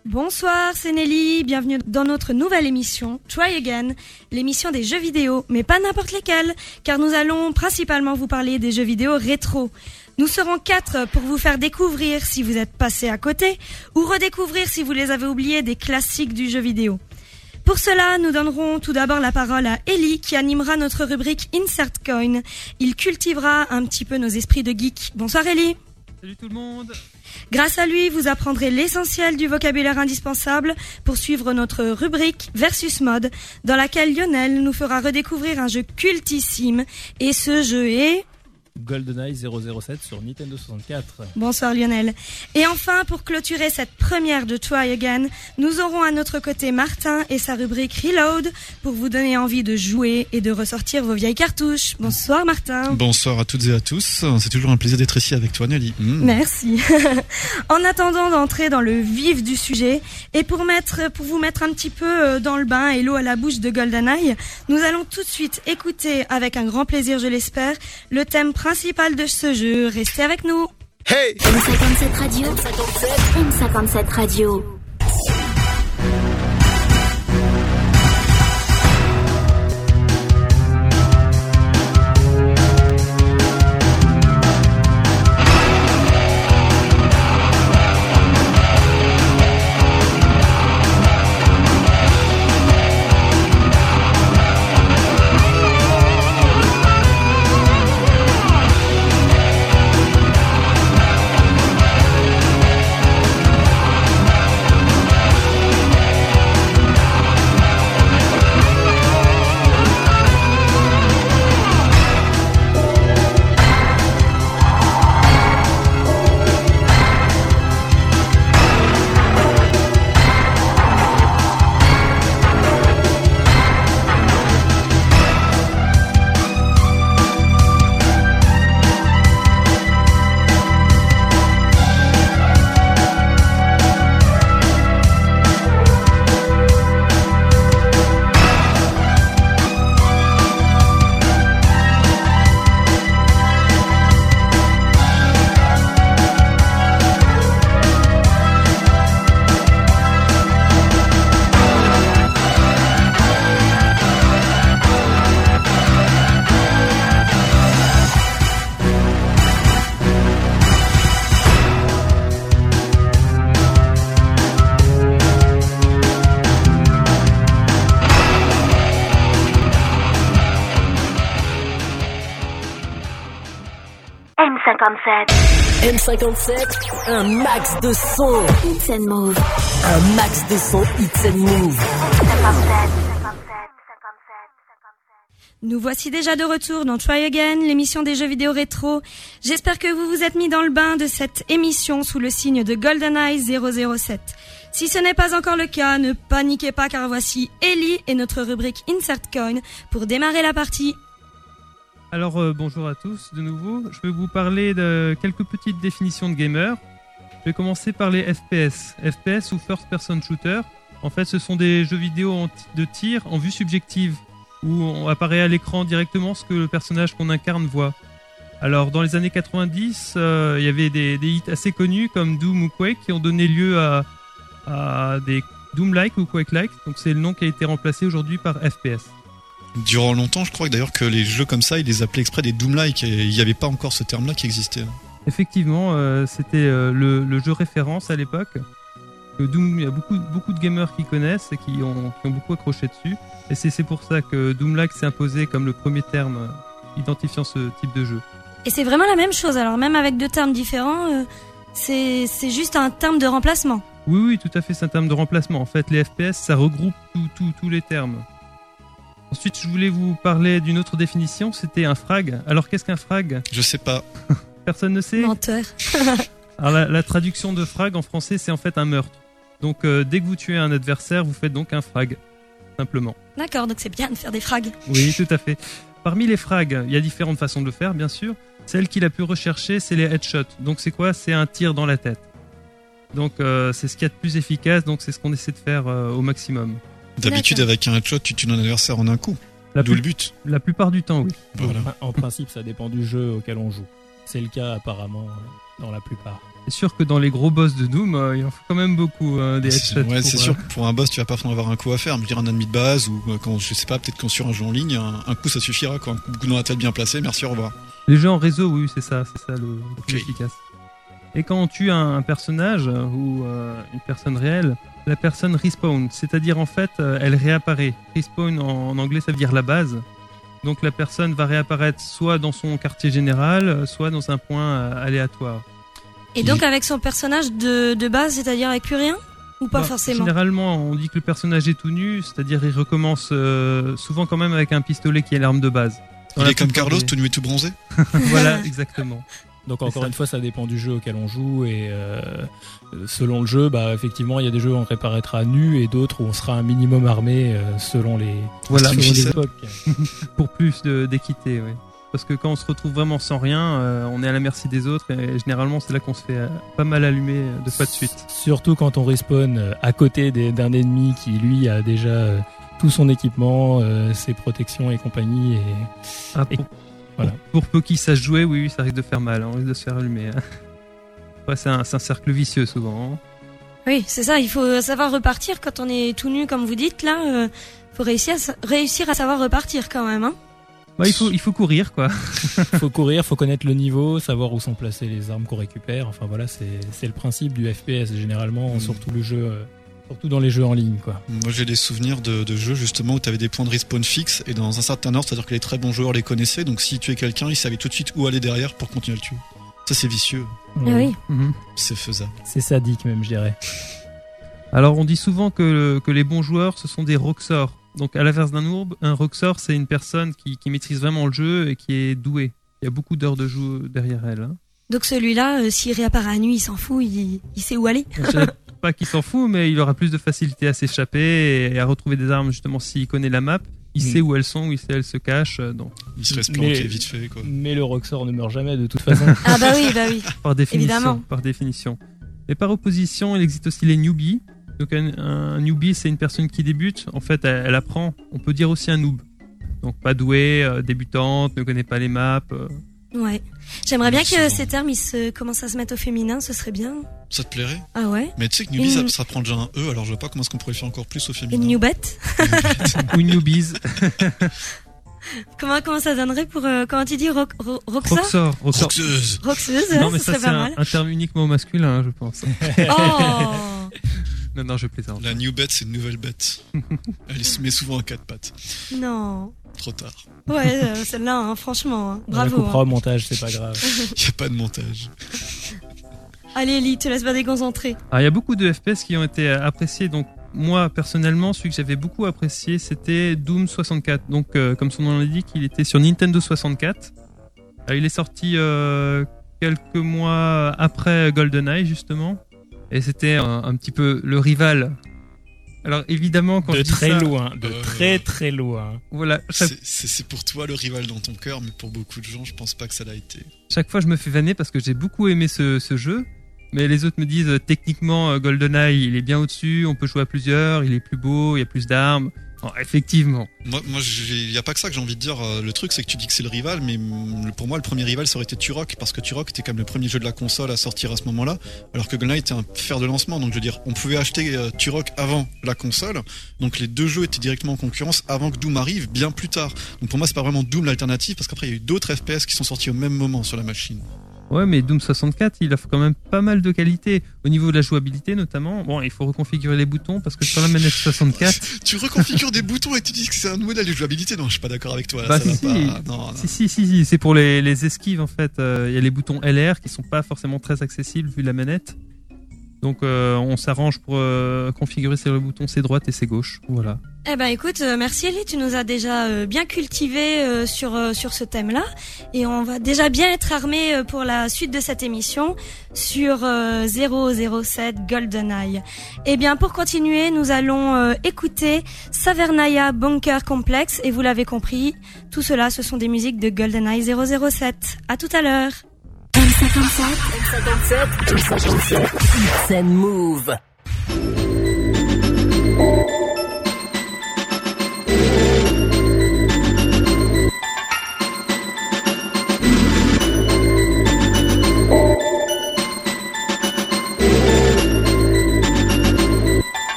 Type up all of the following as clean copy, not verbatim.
Bonsoir, c'est Nelly, bienvenue dans notre nouvelle émission Try Again, l'émission des jeux vidéo, mais pas n'importe lesquels, car nous allons principalement vous parler des jeux vidéo rétro. Nous serons 4 pour vous faire découvrir si vous êtes passé à côté, ou redécouvrir si vous les avez oubliés des classiques du jeu vidéo. Pour cela, nous donnerons tout d'abord la parole à Ellie qui animera notre rubrique Insert Coin. Il cultivera un petit peu nos esprits de geek. Bonsoir Ellie. Salut tout le monde. Grâce à lui, vous apprendrez l'essentiel du vocabulaire indispensable pour suivre notre rubrique Versus Mode, dans laquelle Lionel nous fera redécouvrir un jeu cultissime. Et ce jeu est... GoldenEye 007 sur Nintendo 64. Bonsoir Lionel. Et enfin, pour clôturer cette première de Try Again, nous aurons à notre côté Martin et sa rubrique Reload pour vous donner envie de jouer et de ressortir vos vieilles cartouches. Bonsoir Martin. Bonsoir à toutes et à tous. C'est toujours un plaisir d'être ici avec toi Nelly. Merci. En attendant d'entrer dans le vif du sujet et pour vous mettre un petit peu dans le bain et l'eau à la bouche de GoldenEye, nous allons tout de suite écouter avec un grand plaisir, je l'espère, le thème principal de ce jeu. Restez avec nous. Hey, M57 Radio. M57 Radio. M57, un max de son. Hits and Move. Un max de son Hits and Move. 57. Nous voici déjà de retour dans Try Again, l'émission des jeux vidéo rétro. J'espère que vous vous êtes mis dans le bain de cette émission sous le signe de GoldenEye 007. Si ce n'est pas encore le cas, ne paniquez pas car voici Ellie et notre rubrique Insert Coin pour démarrer la partie. Alors bonjour à tous de nouveau. Je vais vous parler de quelques petites définitions de gamer. Je vais commencer par les FPS. FPS ou First Person Shooter. En fait, ce sont des jeux vidéo de tir en vue subjective où on apparaît à l'écran directement ce que le personnage qu'on incarne voit. Alors dans les années 90, il y avait des hits assez connus comme Doom ou Quake qui ont donné lieu à des Doom-like ou Quake-like. Donc c'est le nom qui a été remplacé aujourd'hui par FPS. Durant longtemps, je crois que d'ailleurs que les jeux comme ça, ils les appelaient exprès des Doom-like et il n'y avait pas encore ce terme-là qui existait. Effectivement, c'était le jeu référence à l'époque. Doom, il y a beaucoup de gamers qui connaissent et qui ont beaucoup accroché dessus. Et c'est pour ça que Doom-like s'est imposé comme le premier terme identifiant ce type de jeu. Et c'est vraiment la même chose, alors même avec deux termes différents, c'est juste un terme de remplacement. Oui, tout à fait, c'est un terme de remplacement. En fait, les FPS, ça regroupe tous les termes. Ensuite, je voulais vous parler d'une autre définition, c'était un frag. Alors, qu'est-ce qu'un frag ? Je sais pas. Personne ne sait ? Menteur. Alors, la traduction de frag en français, c'est en fait un meurtre. Donc, dès que vous tuez un adversaire, vous faites donc un frag, simplement. D'accord, donc c'est bien de faire des frags. Oui, tout à fait. Parmi les frags, il y a différentes façons de le faire, bien sûr. Celle qu'il a pu rechercher, c'est les headshots. Donc, c'est quoi ? C'est un tir dans la tête. Donc, c'est ce qu'il y a de plus efficace, donc c'est ce qu'on essaie de faire au maximum. D'habitude, D'accord. avec un headshot, tu tues un adversaire en un coup. D'où le but. La plupart du temps, oui. Voilà. En principe, ça dépend du jeu auquel on joue. C'est le cas apparemment dans la plupart. C'est sûr que dans les gros boss de Doom, il en faut quand même beaucoup des headshots. Ouais, c'est sûr que pour un boss, tu vas pas forcément avoir un coup à faire. Je veux dire, un ennemi de base ou quand, je sais pas, peut-être quand sur un jeu en ligne, un coup ça suffira, quoi. Un coup dans la tête bien placé, merci, au revoir. Les jeux en réseau, oui, c'est ça le plus Ok. efficace. Et quand on tue un personnage ou une personne réelle, la personne respawn, c'est-à-dire en fait, elle réapparaît. Respawn en anglais, ça veut dire la base. Donc la personne va réapparaître soit dans son quartier général, soit dans un point aléatoire. Et donc avec son personnage de base, c'est-à-dire avec plus rien? Ou pas Bah, forcément? Généralement, on dit que le personnage est tout nu, c'est-à-dire il recommence souvent quand même avec un pistolet qui est l'arme de base. Dans Il la est comme plupart Carlos, des- tout nu et tout bronzé. Voilà, exactement. Donc encore ça. une fois, ça dépend du jeu auquel on joue et selon le jeu, bah effectivement, il y a des jeux où on réapparaîtra nu et d'autres où on sera un minimum armé selon les Voilà, selon les Ficelle. époques. pour plus d'équité, oui. Parce que quand on se retrouve vraiment sans rien, on est à la merci des autres et généralement c'est là qu'on se fait pas mal allumer 2 fois de suite. Surtout quand on respawn à côté d'un ennemi qui lui a déjà tout son équipement, ses protections et compagnie. Et Ah, Et- voilà. pour peu qu'ils sachent jouer, oui, ça risque de faire mal, on risque de se faire allumer. Hein. Ouais, c'est un cercle vicieux souvent. Hein. Oui, c'est ça, il faut savoir repartir quand on est tout nu, comme vous dites, là. Faut réussir à savoir repartir quand même, hein. Bah, il faut courir, quoi. faut courir, faut connaître le niveau, savoir où sont placées les armes qu'on récupère. Enfin voilà, c'est le principe du FPS généralement, surtout le jeu, surtout dans les jeux en ligne, quoi. Moi, j'ai des souvenirs de jeux justement où tu avais des points de respawn fixes et dans un certain ordre, c'est-à-dire que les très bons joueurs les connaissaient, donc si tu tuais quelqu'un, ils savaient tout de suite où aller derrière pour continuer à le tuer. Ça, c'est vicieux, Ah oui. Mhm. c'est faisable. C'est sadique même, je dirais. Alors on dit souvent que les bons joueurs ce sont des roxors. Donc à l'inverse d'un noob, un roxor c'est une personne qui maîtrise vraiment le jeu et qui est douée. Il y a beaucoup d'heures de jeu derrière elle. Hein. Donc celui-là, s'il réapparaît à nuit, il s'en fout, il sait où aller. Je dirais pas qu'il s'en fout, mais il aura plus de facilité à s'échapper et à retrouver des armes justement s'il connaît la map. Il sait où elles sont, il sait où elles se cachent. Donc Il se laisse Mais- planquer vite fait, quoi. Mais le Roxor ne meurt jamais de toute façon. Ah bah oui. par définition. Évidemment. Par définition. Et par opposition, il existe aussi les newbies. Donc un newbie, c'est une personne qui débute. En fait, elle apprend. On peut dire aussi un noob. Donc pas douée, débutante, ne connaît pas les maps. Ouais. J'aimerais bien que Souvent. ces termes, ils commencent à se mettre au féminin, ce serait bien. Ça te plairait? Ah ouais. Mais tu sais que newbie, Une- ça prend déjà un E, alors je vois pas comment est-ce qu'on pourrait le faire encore plus au féminin. Une new bête. Ou une newbies. Comment ça donnerait pour, comment tu dis, Roxa? Roxor. Roxeuse. Roxeuse, Non, ouais, mais ce ça, serait c'est pas mal. un terme uniquement masculin, je pense. Oh! Non, je plaisante. La new bête, c'est une nouvelle bête. Elle se met souvent à 4 pattes. Non. Trop tard. Ouais, celle-là, hein, franchement, hein, On la bravo. coupera hein. au montage, c'est pas grave. Il n'y a pas de montage. Allez, Ellie, te laisse pas déconcentrer. Alors, il y a beaucoup de FPS qui ont été appréciés. Donc, moi, personnellement, celui que j'avais beaucoup apprécié, c'était Doom 64. Donc, comme son nom l'indique, il était sur Nintendo 64. Il est sorti quelques mois après GoldenEye, justement. Et c'était un petit peu le rival. Alors, évidemment, quand De je dis très ça, loin, de très loin. voilà, C'est pour toi le rival dans ton cœur, mais pour beaucoup de gens, je pense pas que ça l'a été. chaque fois, je me fais vanner parce que j'ai beaucoup aimé ce jeu. Mais les autres me disent, techniquement, GoldenEye, il est bien au-dessus, on peut jouer à plusieurs, il est plus beau, il y a plus d'armes. Bon, effectivement. Moi, il y a pas que ça que j'ai envie de dire. Le truc, c'est que tu dis que c'est le rival, mais pour moi, le premier rival, ça aurait été Turok, parce que Turok était quand même le premier jeu de la console à sortir à ce moment-là, alors que GoldenEye était un fer de lancement. Donc, je veux dire, on pouvait acheter Turok avant la console, donc les deux jeux étaient directement en concurrence avant que Doom arrive, bien plus tard. Donc, pour moi, c'est pas vraiment Doom l'alternative, parce qu'après, il y a eu d'autres FPS qui sont sortis au même moment sur la machine. Ouais, mais Doom 64, il offre quand même pas mal de qualité. Au niveau de la jouabilité, notamment. Bon, il faut reconfigurer les boutons parce que sur la manette 64. Tu reconfigures des boutons et tu dis que c'est un modèle de jouabilité. Non, je suis pas d'accord avec toi. Là, Bah, ça si, va si. pas. Non, non. Si, c'est pour les esquives en fait. Il y a les boutons LR qui sont pas forcément très accessibles vu la manette. Donc on s'arrange pour configurer ses boutons, ses droites et ses gauches. Voilà. Eh ben écoute, merci Ellie, tu nous as déjà bien cultivé sur ce thème-là, et on va déjà bien être armé pour la suite de cette émission sur 007 GoldenEye. Eh bien pour continuer, nous allons écouter Savernaya Bunker Complex, et vous l'avez compris, tout cela ce sont des musiques de GoldenEye 007. À tout à l'heure. M57 It's and Move.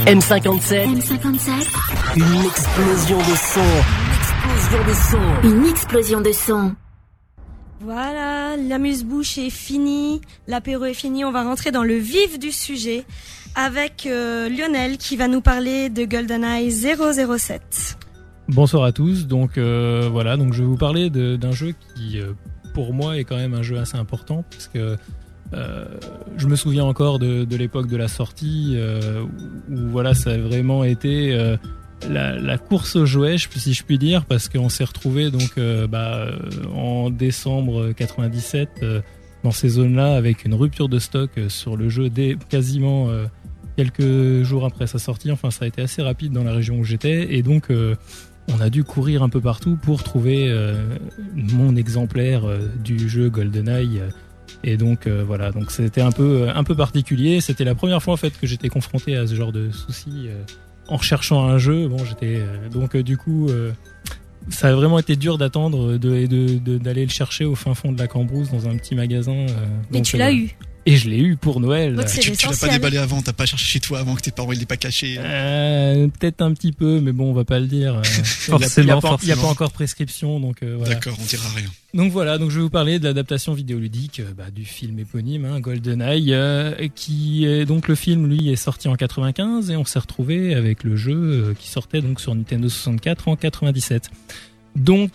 M57, une explosion de son. Une explosion de son. Voilà, l'amuse-bouche est finie, l'apéro est fini, on va rentrer dans le vif du sujet avec Lionel qui va nous parler de GoldenEye 007. Bonsoir à tous, donc voilà, donc je vais vous parler d'un jeu qui pour moi est quand même un jeu assez important parce que je me souviens encore de l'époque de la sortie où voilà, ça a vraiment été la course aux jouets, si je puis dire, parce qu'on s'est retrouvé donc en décembre 97 dans ces zones-là avec une rupture de stock sur le jeu dès quasiment quelques jours après sa sortie. Enfin, ça a été assez rapide dans la région où j'étais et donc on a dû courir un peu partout pour trouver mon exemplaire du jeu GoldenEye. Et donc voilà, donc c'était un peu particulier. C'était la première fois en fait que j'étais confronté à ce genre de soucis en recherchant un jeu. Bon, j'étais donc du coup ça a vraiment été dur d'attendre d'aller le chercher au fin fond de la Cambrousse dans un petit magasin. Mais tu l'as eu. Et je l'ai eu pour Noël. Donc c'est Tu l'as pas l'essentiel. déballé avant, t'as pas cherché chez toi avant que tes parents ils l'aient pas caché. Peut-être un petit peu, mais bon, on va pas le dire. Il n'y a pas encore prescription, donc voilà. D'accord, on dira rien. Donc voilà, donc je vais vous parler de l'adaptation vidéoludique du film éponyme, GoldenEye, qui est donc le film, lui, est sorti en 95 et on s'est retrouvé avec le jeu qui sortait donc sur Nintendo 64 en 97. Donc,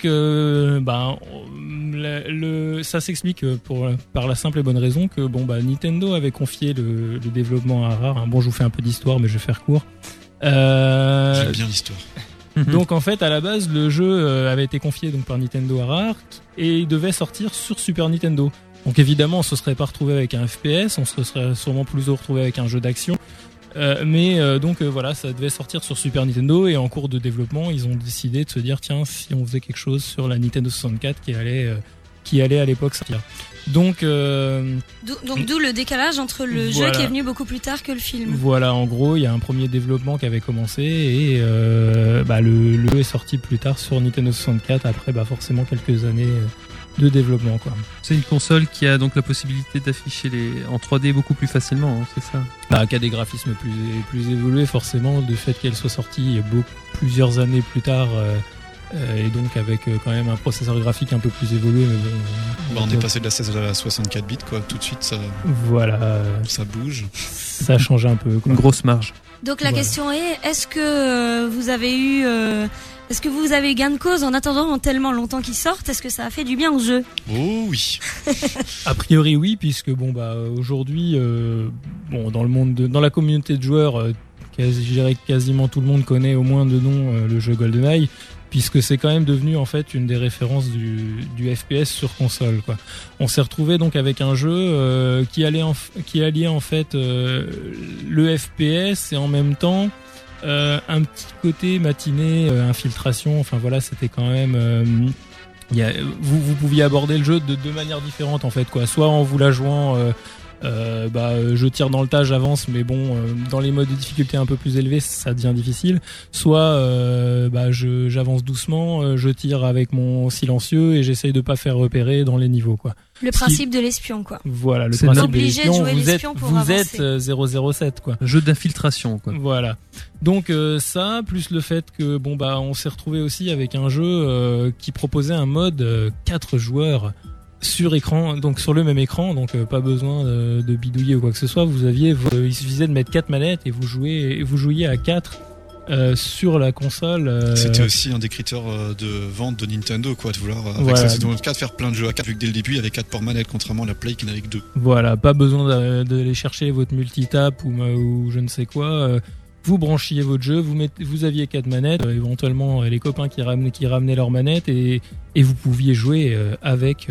ça s'explique par la simple et bonne raison que Nintendo avait confié le développement à Rare. Bon, je vous fais un peu d'histoire, mais je vais faire court. J'aime bien l'histoire. Donc en fait, à la base, le jeu avait été confié donc par Nintendo à Rare et il devait sortir sur Super Nintendo. Donc évidemment, on se serait pas retrouvé avec un FPS, on se serait sûrement plutôt retrouvé avec un jeu d'action. Voilà, ça devait sortir sur Super Nintendo et en cours de développement, ils ont décidé de se dire tiens, si on faisait quelque chose sur la Nintendo 64 qui allait à l'époque sortir. Donc D'où le décalage entre le jeu qui est venu beaucoup plus tard que le film. Voilà, en gros, il y a un premier développement qui avait commencé et le jeu est sorti plus tard sur Nintendo 64 après forcément quelques années de développement, quoi. C'est une console qui a donc la possibilité d'afficher en 3D beaucoup plus facilement, hein, c'est ça? Qui a des graphismes plus évolués forcément, du fait qu'elle soit sortie plusieurs années plus tard et donc avec quand même un processeur graphique un peu plus évolué. Mais On est passé de la 16 à la 64 bits, quoi. Tout de suite, ça bouge. Ça change un peu, quoi. Une grosse marge. Donc la question est, est-ce que vous avez eu gain de cause en attendant tellement longtemps qu'il sorte? Est-ce que ça a fait du bien au jeu? Oh oui. A priori oui, puisque aujourd'hui dans la communauté de joueurs, je dirais que quasiment tout le monde connaît au moins de nom le jeu GoldenEye, puisque c'est quand même devenu en fait une des références du FPS sur console, quoi. On s'est retrouvé donc avec un jeu qui alliait en fait le FPS et en même temps un petit côté matiné, infiltration. Enfin voilà, c'était quand même vous pouviez aborder le jeu de deux manières différentes en fait, quoi. Soit en vous la jouant je tire dans le tas, j'avance, mais dans les modes de difficulté un peu plus élevés, ça devient difficile. Soit j'avance doucement, je tire avec mon silencieux et j'essaye de pas faire repérer dans les niveaux, quoi. Le principe de l'espion, quoi. Voilà, le C'est principe de obligé de l'espion. jouer l'espion pour vous avancer. êtes 007, quoi. Un jeu d'infiltration, quoi. Voilà. Donc ça, plus le fait que on s'est retrouvé aussi avec un jeu qui proposait un mode 4 joueurs sur écran, donc sur le même écran, donc pas besoin de bidouiller ou quoi que ce soit. Il suffisait de mettre 4 manettes et vous jouiez à 4 sur la console. C'était aussi un des critères de vente de Nintendo, quoi, de vouloir avec sa Nintendo 4 faire plein de jeux à 4, vu que dès le début il y avait 4 ports manettes, contrairement à la Play qui n'avait que 2. Voilà, pas besoin d'aller chercher votre multitap ou je ne sais quoi. Vous branchiez votre jeu, vous aviez 4 manettes, éventuellement les copains qui ramenaient leurs manettes et vous pouviez jouer avec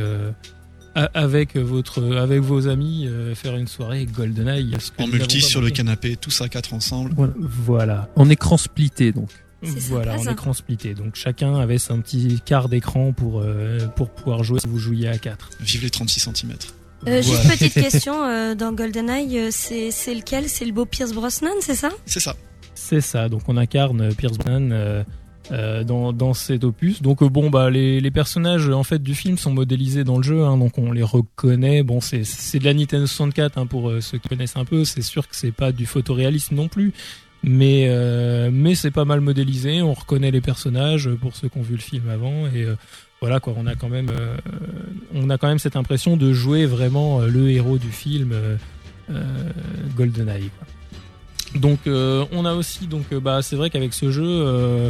vos amis, faire une soirée GoldenEye. En multi sur le canapé, tous à 4 ensemble. Voilà. En écran splitté, donc. Voilà, en écran splitté. Donc chacun avait son petit quart d'écran pour pouvoir jouer si vous jouiez à 4. Vive les 36 cm. Juste petite question, dans GoldenEye, c'est lequel? C'est le beau Pierce Brosnan, c'est ça? C'est ça. C'est ça, donc on incarne Pierce Brosnan dans cet opus. Donc les personnages en fait du film sont modélisés dans le jeu, hein, donc on les reconnaît. Bon, c'est de la Nintendo 64, hein, pour ceux qui connaissent un peu. C'est sûr que c'est pas du photoréalisme non plus, mais c'est pas mal modélisé, on reconnaît les personnages pour ceux qui ont vu le film avant, et voilà quoi, on a quand même cette impression de jouer vraiment le héros du film GoldenEye, quoi. Donc on a aussi c'est vrai qu'avec ce jeu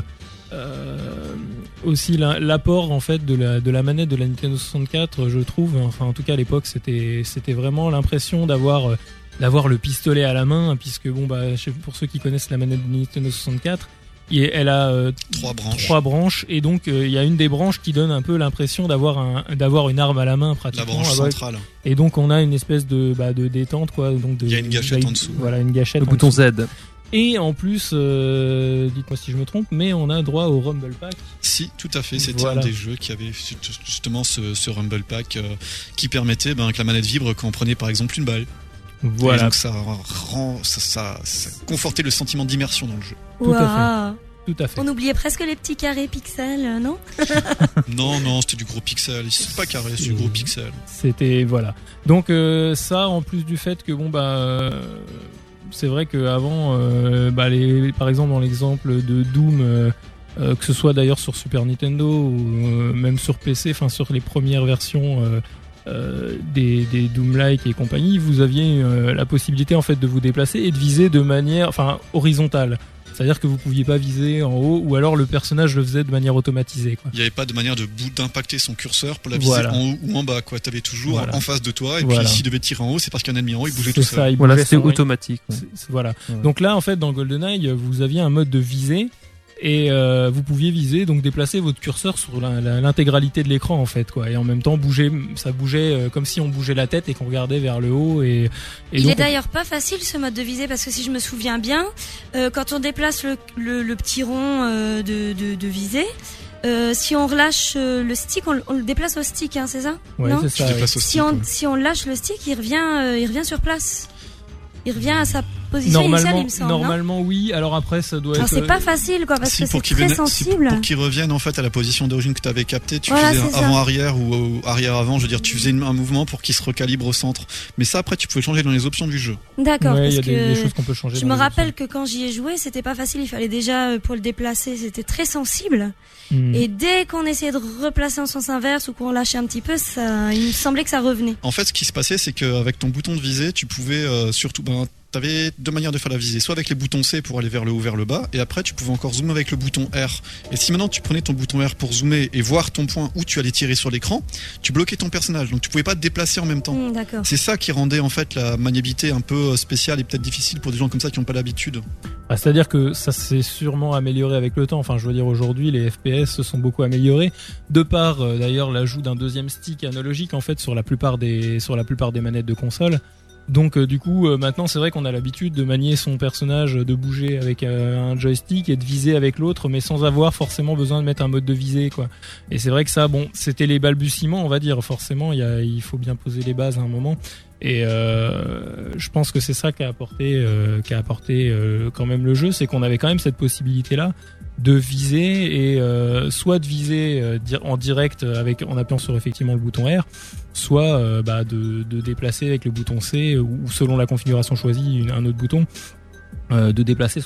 aussi l'apport en fait de la manette de la Nintendo 64, je trouve, enfin en tout cas à l'époque c'était vraiment l'impression d'avoir le pistolet à la main, puisque pour ceux qui connaissent la manette de Nintendo 64, elle a trois branches, et donc il y a une des branches qui donne un peu l'impression d'avoir une arme à la main pratiquement. La branche centrale. Et donc on a une espèce de détente, quoi. Donc il y a une gâchette en dessous. Voilà, une gâchette. Le bouton Z. Et en plus, dites-moi si je me trompe, mais on a droit au Rumble Pack. Si, tout à fait. C'était un des jeux qui avait justement ce Rumble Pack qui permettait que la manette vibre quand on prenait par exemple une balle. Voilà. Et donc ça confortait le sentiment d'immersion dans le jeu. Tout à fait. On oubliait presque les petits carrés pixels, non? Non, c'était du gros pixel. C'est pas carré, c'est du gros pixel. C'était voilà. Donc ça, en plus du fait que c'est vrai qu'avant, par exemple dans l'exemple de Doom, que ce soit d'ailleurs sur Super Nintendo ou même sur PC, enfin sur les premières versions des Doom-like et compagnie, vous aviez la possibilité en fait de vous déplacer et de viser de manière horizontale. C'est-à-dire que vous pouviez pas viser en haut, ou alors le personnage le faisait de manière automatisée, quoi. Il n'y avait pas de manière d'impacter son curseur pour la viser en haut ou en bas, quoi. T'avais toujours en face de toi, et puis s'il devait tirer en haut, c'est parce qu'il y a un ennemi en haut, il bougeait tout seul. C'était automatique. Voilà. Donc là, en fait, dans GoldenEye, vous aviez un mode de visée, et vous pouviez viser, donc déplacer votre curseur sur l'intégralité de l'écran, en fait, quoi. Et en même temps ça bougeait comme si on bougeait la tête et qu'on regardait vers le haut. Et il est d'ailleurs pas facile ce mode de visée, parce que si je me souviens bien, quand on déplace le petit rond de visée, si on relâche le stick, on le déplace au stick, hein, c'est ça? Ouais, c'est ça. Si on lâche le stick, il revient sur place. Il revient à sa position initiale, il me semble. Normalement, oui. Alors après, ça doit être. C'est pas facile, quoi, parce que c'est très sensible. Pour qu'il revienne en fait à la position d'origine que tu avais captée, tu faisais avant-arrière ou arrière-avant. Je veux dire, tu faisais un mouvement pour qu'il se recalibre au centre. Mais ça, après, tu pouvais changer dans les options du jeu. D'accord. Ouais, il y a des choses qu'on peut changer. Je me rappelle que quand j'y ai joué, c'était pas facile. Il fallait déjà, pour le déplacer, c'était très sensible. Et dès qu'on essayait de replacer en sens inverse ou qu'on lâchait un petit peu, il me semblait que ça revenait. En fait, ce qui se passait, c'est qu'avec ton bouton de visée, tu pouvais surtout. T'avais deux manières de faire la visée, soit avec les boutons C pour aller vers le haut, vers le bas, et après tu pouvais encore zoomer avec le bouton R. Et si maintenant tu prenais ton bouton R pour zoomer et voir ton point où tu allais tirer sur l'écran, tu bloquais ton personnage, donc tu pouvais pas te déplacer en même temps. D'accord. C'est ça qui rendait en fait la maniabilité un peu spéciale et peut-être difficile pour des gens comme ça qui n'ont pas l'habitude. C'est-à-dire que ça s'est sûrement amélioré avec le temps. Enfin, je veux dire, aujourd'hui, les FPS se sont beaucoup améliorés, de par d'ailleurs l'ajout d'un deuxième stick analogique en fait sur la plupart des manettes de console. Donc du coup maintenant c'est vrai qu'on a l'habitude de manier son personnage, de bouger avec un joystick et de viser avec l'autre, mais sans avoir forcément besoin de mettre un mode de visée, quoi. Et c'est vrai que ça, c'était les balbutiements, on va dire. Forcément il faut bien poser les bases à un moment. Et je pense que c'est ça qui a apporté quand même le jeu, c'est qu'on avait quand même cette possibilité là de viser, et soit de viser en direct en appuyant sur effectivement le bouton R, soit de déplacer avec le bouton C, ou selon la configuration choisie un autre bouton, de déplacer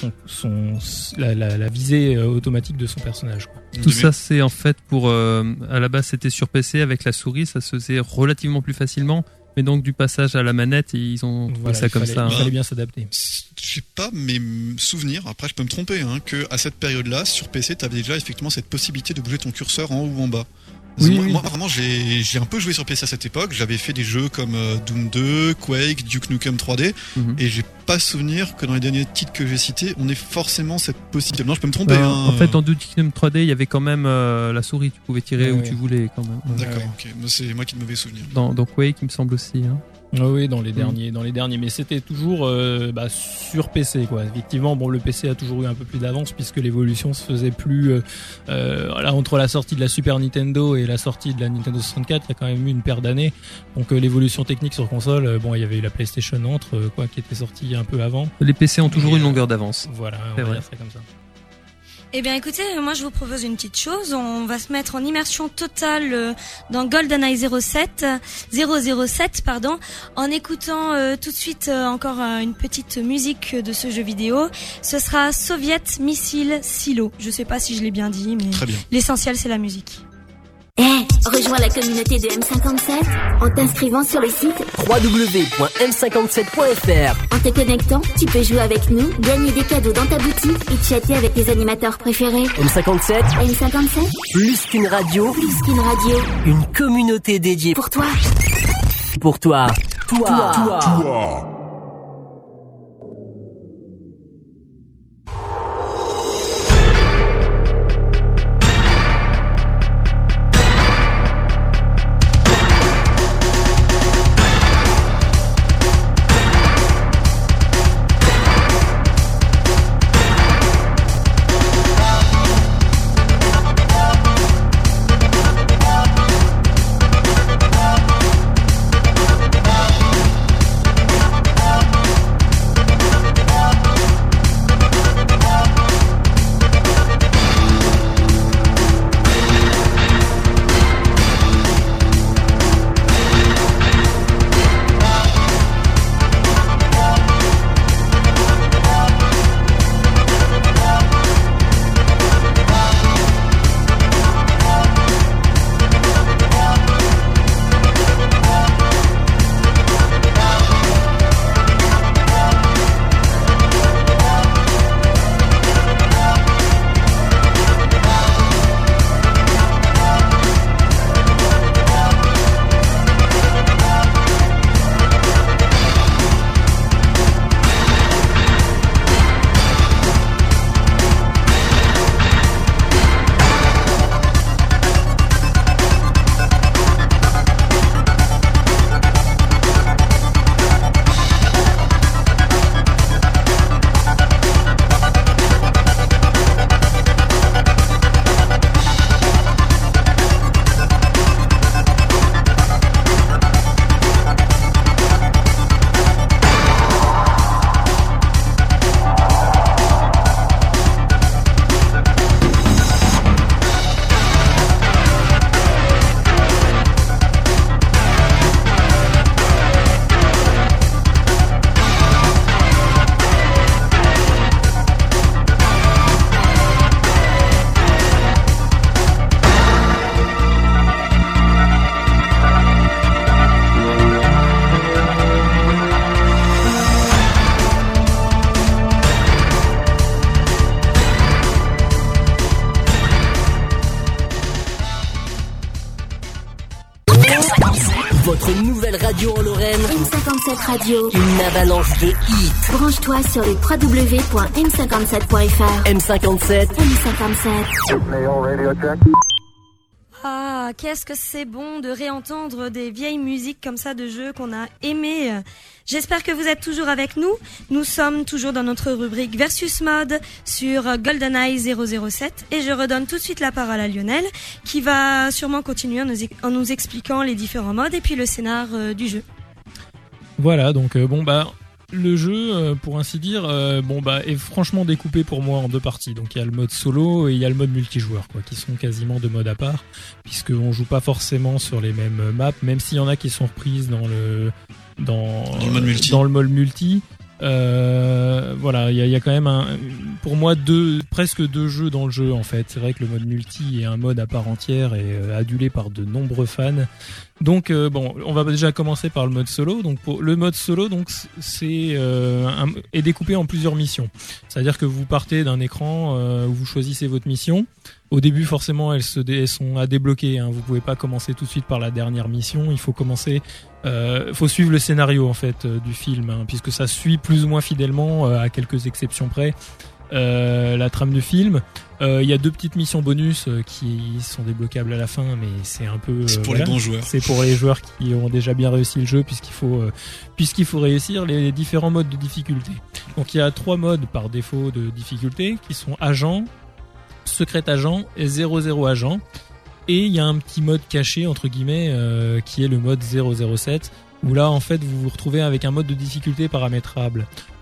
la visée automatique de son personnage, quoi. Tout ça, c'est en fait à la base c'était sur PC, avec la souris ça se faisait relativement plus facilement. Mais donc du passage à la manette, ils ont trouvé ça comme ça. Il fallait bien s'adapter. Je sais pas mes souvenirs, après je peux me tromper, que à cette période-là, sur PC, tu avais déjà effectivement cette possibilité de bouger ton curseur en haut ou en bas. Oui, moi vraiment, j'ai un peu joué sur PC à cette époque. J'avais fait des jeux comme Doom 2, Quake, Duke Nukem 3D, et j'ai pas souvenir que dans les derniers titres que j'ai cités, on ait forcément cette possibilité. Non, je peux me tromper. En fait, dans Duke Nukem 3D, il y avait quand même la souris. Tu pouvais tirer où tu voulais quand même. D'accord, ok. C'est moi qui ai de mauvais souvenirs. Dans Quake, il me semble aussi. Oui, dans les derniers, mais c'était toujours sur PC, quoi. Effectivement, le PC a toujours eu un peu plus d'avance, puisque l'évolution se faisait plus entre la sortie de la Super Nintendo et la sortie de la Nintendo 64, il y a quand même eu une paire d'années. Donc l'évolution technique sur console, il y avait eu la PlayStation qui était sortie un peu avant. Les PC ont toujours une longueur d'avance. Voilà, on va dire ça comme ça. Eh bien écoutez, moi je vous propose une petite chose, on va se mettre en immersion totale dans GoldenEye 007, en écoutant tout de suite encore une petite musique de ce jeu vidéo. Ce sera Soviet Missile Silo. Je sais pas si je l'ai bien dit, mais l'essentiel c'est la musique. Rejoins la communauté de M57 en t'inscrivant sur le site www.m57.fr. En te connectant, tu peux jouer avec nous, gagner des cadeaux dans ta boutique et chatter avec tes animateurs préférés. M57, plus qu'une radio, une communauté dédiée pour toi. Pour toi. Votre nouvelle radio en Lorraine. M57 Radio. Une avalanche de hits. Branche-toi sur le www.m57.fr. M57. Ah, qu'est-ce que c'est bon de réentendre des vieilles musiques comme ça de jeux qu'on a aimés. J'espère que vous êtes toujours avec nous. Nous sommes toujours dans notre rubrique Versus Mode sur GoldenEye 007 et je redonne tout de suite la parole à Lionel qui va sûrement continuer en nous expliquant les différents modes et puis le scénar du jeu. Voilà, donc le jeu, pour ainsi dire, est franchement découpé pour moi en deux parties. Donc il y a le mode solo et il y a le mode multijoueur, qui sont quasiment deux modes à part, puisqu'on joue pas forcément sur les mêmes maps, même s'il y en a qui sont reprises dans le mode multi. Voilà, il y a quand même pour moi presque deux jeux dans le jeu en fait. C'est vrai que le mode multi est un mode à part entière et adulé par de nombreux fans. Donc on va déjà commencer par le mode solo. Donc pour le mode solo, donc est découpé en plusieurs missions. C'est-à-dire que vous partez d'un écran où vous choisissez votre mission. Au début, forcément, elles sont à débloquer. Vous pouvez pas commencer tout de suite par la dernière mission. Il faut commencer. Faut suivre le scénario en fait du film, puisque ça suit plus ou moins fidèlement, à quelques exceptions près, la trame du film. Il y a deux petites missions bonus qui sont débloquables à la fin, mais c'est un peu. C'est pour les bons joueurs. C'est pour les joueurs qui ont déjà bien réussi le jeu, puisqu'il faut réussir les différents modes de difficulté. Donc il y a 3 modes par défaut de difficulté qui sont agent, secret agent et 00 agent. Et il y a un petit mode caché entre guillemets qui est le mode 007 où là en fait vous vous retrouvez avec un mode de difficulté paramétrable.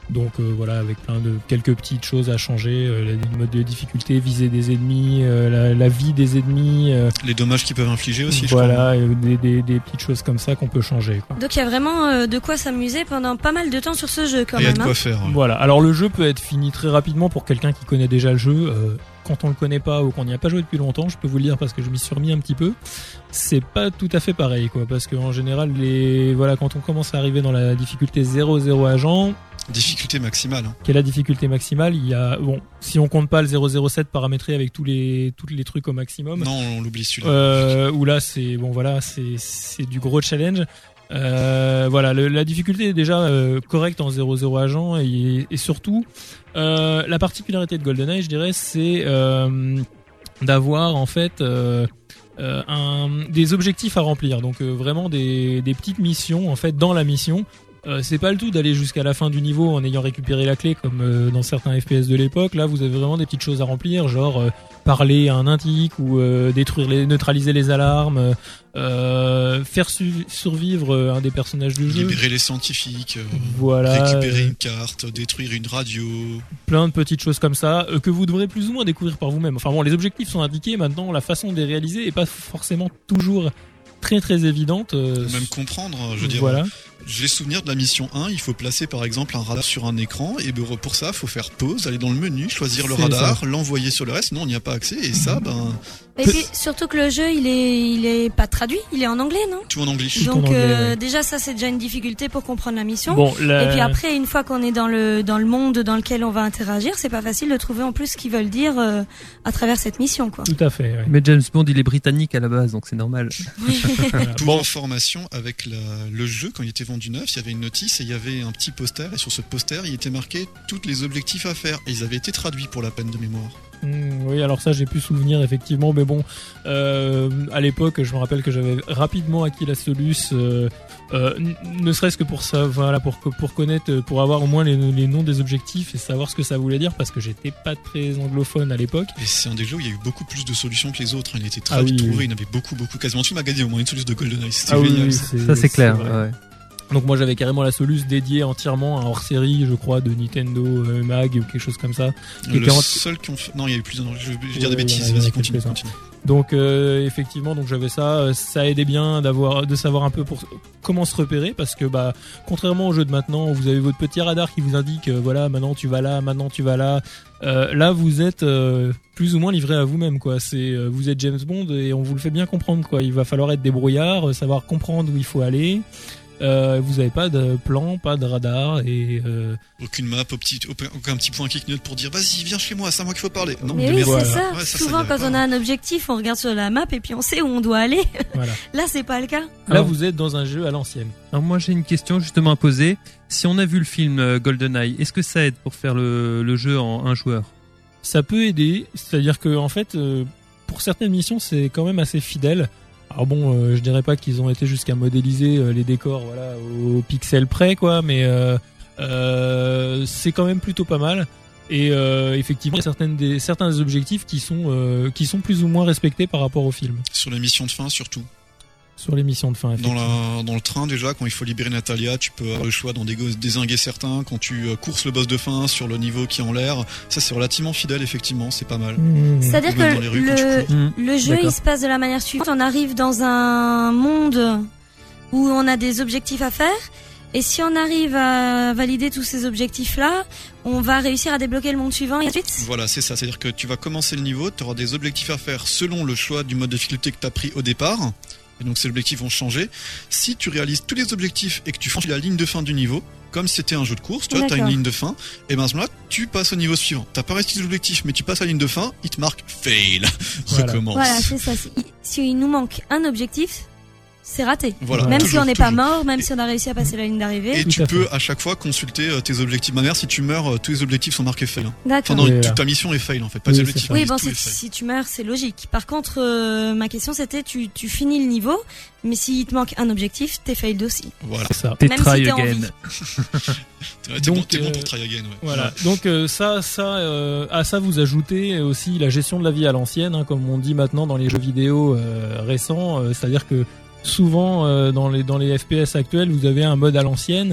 Donc voilà, avec quelques petites choses à changer, le mode de difficulté, viser des ennemis, la vie des ennemis, les dommages qu'ils peuvent infliger aussi. Voilà, des petites choses comme ça qu'on peut changer, quoi. Donc il y a vraiment de quoi s'amuser pendant pas mal de temps sur ce jeu quand Il y a même. de quoi faire. Ouais. Voilà, alors le jeu peut être fini très rapidement pour quelqu'un qui connaît déjà le jeu. Quand on le connaît pas ou qu'on n'y a pas joué depuis longtemps, je peux vous le dire parce que je m'y suis remis un petit peu, c'est pas tout à fait pareil, quoi, parce qu'en général, quand on commence à arriver dans la difficulté 0-0 agent, difficulté maximale. Hein. Quelle est la difficulté maximale? Il y a, si on compte pas le 007 paramétré avec tous les trucs au maximum. Non, on l'oublie celui-là. Où là, c'est c'est du gros challenge. La difficulté est déjà correcte en 0-0 agent et surtout la particularité de GoldenEye, je dirais, c'est d'avoir en fait des objectifs à remplir. Donc vraiment des petites missions en fait dans la mission. C'est pas le tout d'aller jusqu'à la fin du niveau en ayant récupéré la clé comme dans certains FPS de l'époque. Là, vous avez vraiment des petites choses à remplir, genre parler à un indique ou neutraliser les alarmes, faire survivre un des personnages du jeu, libérer les scientifiques, récupérer une carte, détruire une radio, plein de petites choses comme ça que vous devrez plus ou moins découvrir par vous-même. Enfin bon, les objectifs sont indiqués, maintenant la façon de les réaliser est pas forcément toujours très très évidente. Même comprendre, je veux dire. Voilà. J'ai souvenir de la mission 1, il faut placer par exemple un radar sur un écran, et pour ça, il faut faire pause, aller dans le menu, choisir le radar, l'envoyer sur le reste, sinon on n'y a pas accès, et ça, Et puis surtout que le jeu, il est pas traduit, il est en anglais, non? Tout en anglais. Donc ouais. déjà ça c'est déjà une difficulté pour comprendre la mission. Bon, Et puis après, une fois qu'on est dans le monde dans lequel on va interagir, c'est pas facile de trouver en plus ce qu'ils veulent dire à travers cette mission, quoi. Tout à fait. Ouais. Mais James Bond, il est britannique à la base, donc c'est normal. Pour information, avec le jeu, quand il était vendu neuf, il y avait une notice et il y avait un petit poster, et sur ce poster, il était marqué tous les objectifs à faire, et ils avaient été traduits pour la peine de mémoire. Oui, alors ça j'ai pu souvenir effectivement, mais bon, à l'époque, je me rappelle que j'avais rapidement acquis la Solus, ne serait-ce que pour ça, voilà, pour connaître, pour avoir au moins les noms des objectifs et savoir ce que ça voulait dire, parce que j'étais pas très anglophone à l'époque. Et c'est un des jeux où il y a eu beaucoup plus de solutions que les autres. Il était très vite trouvé, il y en avait beaucoup, quasiment tout le magasin au moins une solution de GoldenEye. C'était génial. Ça c'est clair. Ouais. Donc moi j'avais carrément la Solus dédiée entièrement à un hors-série, je crois, de Nintendo Mag ou quelque chose comme ça. Seul qui ont fait... Non, il y a eu plus d'un. Je vais dire des bêtises, vas-y, continue. Donc effectivement, donc j'avais ça aidait bien de savoir un peu comment se repérer, parce que contrairement aux jeux de maintenant où vous avez votre petit radar qui vous indique voilà, maintenant tu vas là, là vous êtes plus ou moins livré à vous-même, quoi. Vous êtes James Bond et on vous le fait bien comprendre, quoi. Il va falloir être débrouillard, savoir comprendre où il faut aller. Vous avez pas de plan, pas de radar et aucune map, aucun petit point qui clignote pour dire vas-y viens chez moi, c'est à moi qu'il faut parler. Non, mais oui, voilà. c'est ça. Ouais, souvent quand on a un objectif, on regarde sur la map et puis on sait où on doit aller. Voilà. Là c'est pas le cas. Là vous êtes dans un jeu à l'ancienne. Alors moi j'ai une question justement à poser. Si on a vu le film GoldenEye, est-ce que ça aide pour faire le jeu en un joueur? Ça peut aider, c'est-à-dire que en fait pour certaines missions c'est quand même assez fidèle. Alors bon, je dirais pas qu'ils ont été jusqu'à modéliser les décors, voilà, au pixel près, quoi, mais c'est quand même plutôt pas mal. Et effectivement, il y a certains objectifs qui sont plus ou moins respectés par rapport au film. Sur les missions de fin, surtout. Sur les missions de fin, effectivement. Dans le train, déjà, quand il faut libérer Natalia, tu peux avoir le choix d'en dézinguer certains. Quand tu courses le boss de fin sur le niveau qui est en l'air, ça c'est relativement fidèle, effectivement, c'est pas mal. C'est-à-dire que le jeu, il se passe de la manière suivante. On arrive dans un monde où on a des objectifs à faire. Et si on arrive à valider tous ces objectifs-là, on va réussir à débloquer le monde suivant et ensuite. Voilà, c'est ça. C'est-à-dire que tu vas commencer le niveau, tu auras des objectifs à faire selon le choix du mode de difficulté que tu as pris au départ. Et donc ces objectifs vont changer. Si tu réalises tous les objectifs et que tu franchis la ligne de fin du niveau, comme si c'était un jeu de course, tu vois, t'as une ligne de fin, et ben à ce moment-là, tu passes au niveau suivant. T'as pas réussi l'objectif, mais tu passes à la ligne de fin, il te marque fail. Voilà. Recommence. Voilà, c'est ça. Si il nous manque un objectif, c'est raté. Voilà, même toujours, si on n'est pas mort, même si on a réussi à passer la ligne d'arrivée. Et tu peux à chaque fois consulter tes objectifs. Ma mère, si tu meurs, tous les objectifs sont marqués fail. D'accord. Enfin, toute ta mission est fail en fait, pas les objectifs. Oui, bon, si tu meurs, c'est logique. Par contre, ma question c'était, tu finis le niveau, mais s'il te manque un objectif, t'es failed aussi. Voilà. C'est ça. T'es même try si t'es again. en vie. T'es bon pour try again, ouais. Voilà. Donc à ça vous ajoutez aussi la gestion de la vie à l'ancienne, hein, comme on dit maintenant dans les jeux vidéo récents. C'est-à-dire que souvent dans les FPS actuels, vous avez un mode à l'ancienne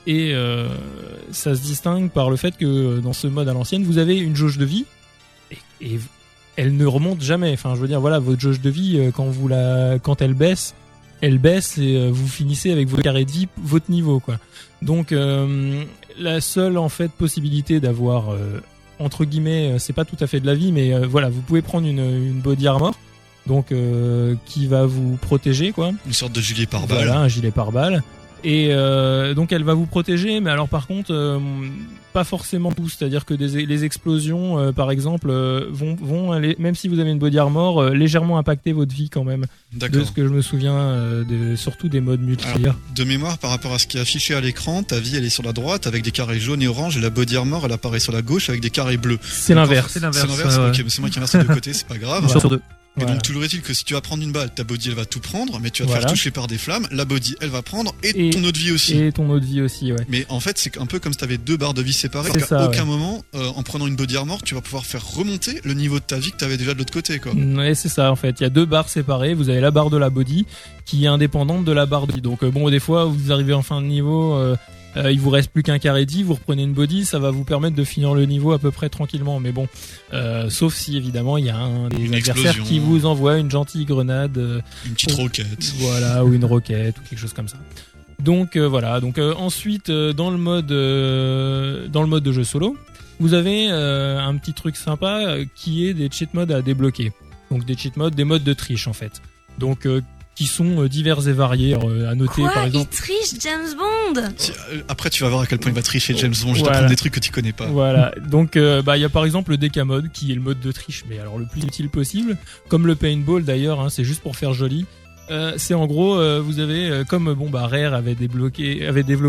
Et ça se distingue par le fait que dans ce mode à l'ancienne, vous avez une jauge de vie et elle ne remonte jamais. Enfin, je veux dire, voilà, votre jauge de vie quand elle baisse et vous finissez avec vos carrés de vie, votre niveau, quoi. Donc la seule en fait possibilité d'avoir entre guillemets, c'est pas tout à fait de la vie, mais voilà, vous pouvez prendre une body armor, donc qui va vous protéger, quoi. Une sorte de gilet pare-balles. Voilà, un gilet pare-balles. Et donc elle va vous protéger, mais alors par contre pas forcément tout, c'est-à-dire que les explosions par exemple vont aller, même si vous avez une body armor, légèrement impacter votre vie quand même. D'accord. De ce que je me souviens surtout des modes multiplayer. De mémoire, par rapport à ce qui est affiché à l'écran, ta vie elle est sur la droite avec des carrés jaunes et orange, et la body armor elle apparaît sur la gauche avec des carrés bleus. C'est l'inverse. C'est l'inverse. Ouais. Ok, mais c'est moi qui inverse les deux côtés, c'est pas grave. Voilà. Sur deux. Et Voilà. donc toujours est-il que si tu vas prendre une balle, ta body elle va tout prendre, mais tu vas te faire toucher par des flammes, la body elle va prendre et ton eau de vie aussi. Et ton eau de vie aussi, ouais. Mais en fait c'est un peu comme si t'avais deux barres de vie séparées, C'est parce qu'à ça, aucun moment, en prenant une body armor, tu vas pouvoir faire remonter le niveau de ta vie que t'avais déjà de l'autre côté, quoi. Ouais, c'est ça en fait. Il y a deux barres séparées. Vous avez la barre de la body qui est indépendante de la barre de vie. Donc bon, des fois vous arrivez en fin de niveau, il vous reste plus qu'un carré de vie, vous reprenez une body, ça va vous permettre de finir le niveau à peu près tranquillement. Mais bon, sauf si évidemment il y a un des Une adversaires explosion. qui vous envoie une gentille grenade, Une petite roquette. voilà, ou une roquette ou quelque chose comme ça. Donc voilà. Donc ensuite dans le mode de jeu solo, vous avez un petit truc sympa qui est des cheat modes à débloquer. Donc des cheat modes, des modes de triche en fait. Donc qui sont divers et variés. Alors, à noter Quoi, par exemple. il triche James Bond? Après tu vas voir à quel point il va tricher James Bond, je vais Voilà. t'apprendre des trucs que tu connais pas. Voilà. Donc il y a par exemple le DK mode qui est le mode de triche, mais alors le plus utile possible, comme le paintball d'ailleurs, hein, c'est juste pour faire joli. C'est en gros vous avez comme Rare avait développé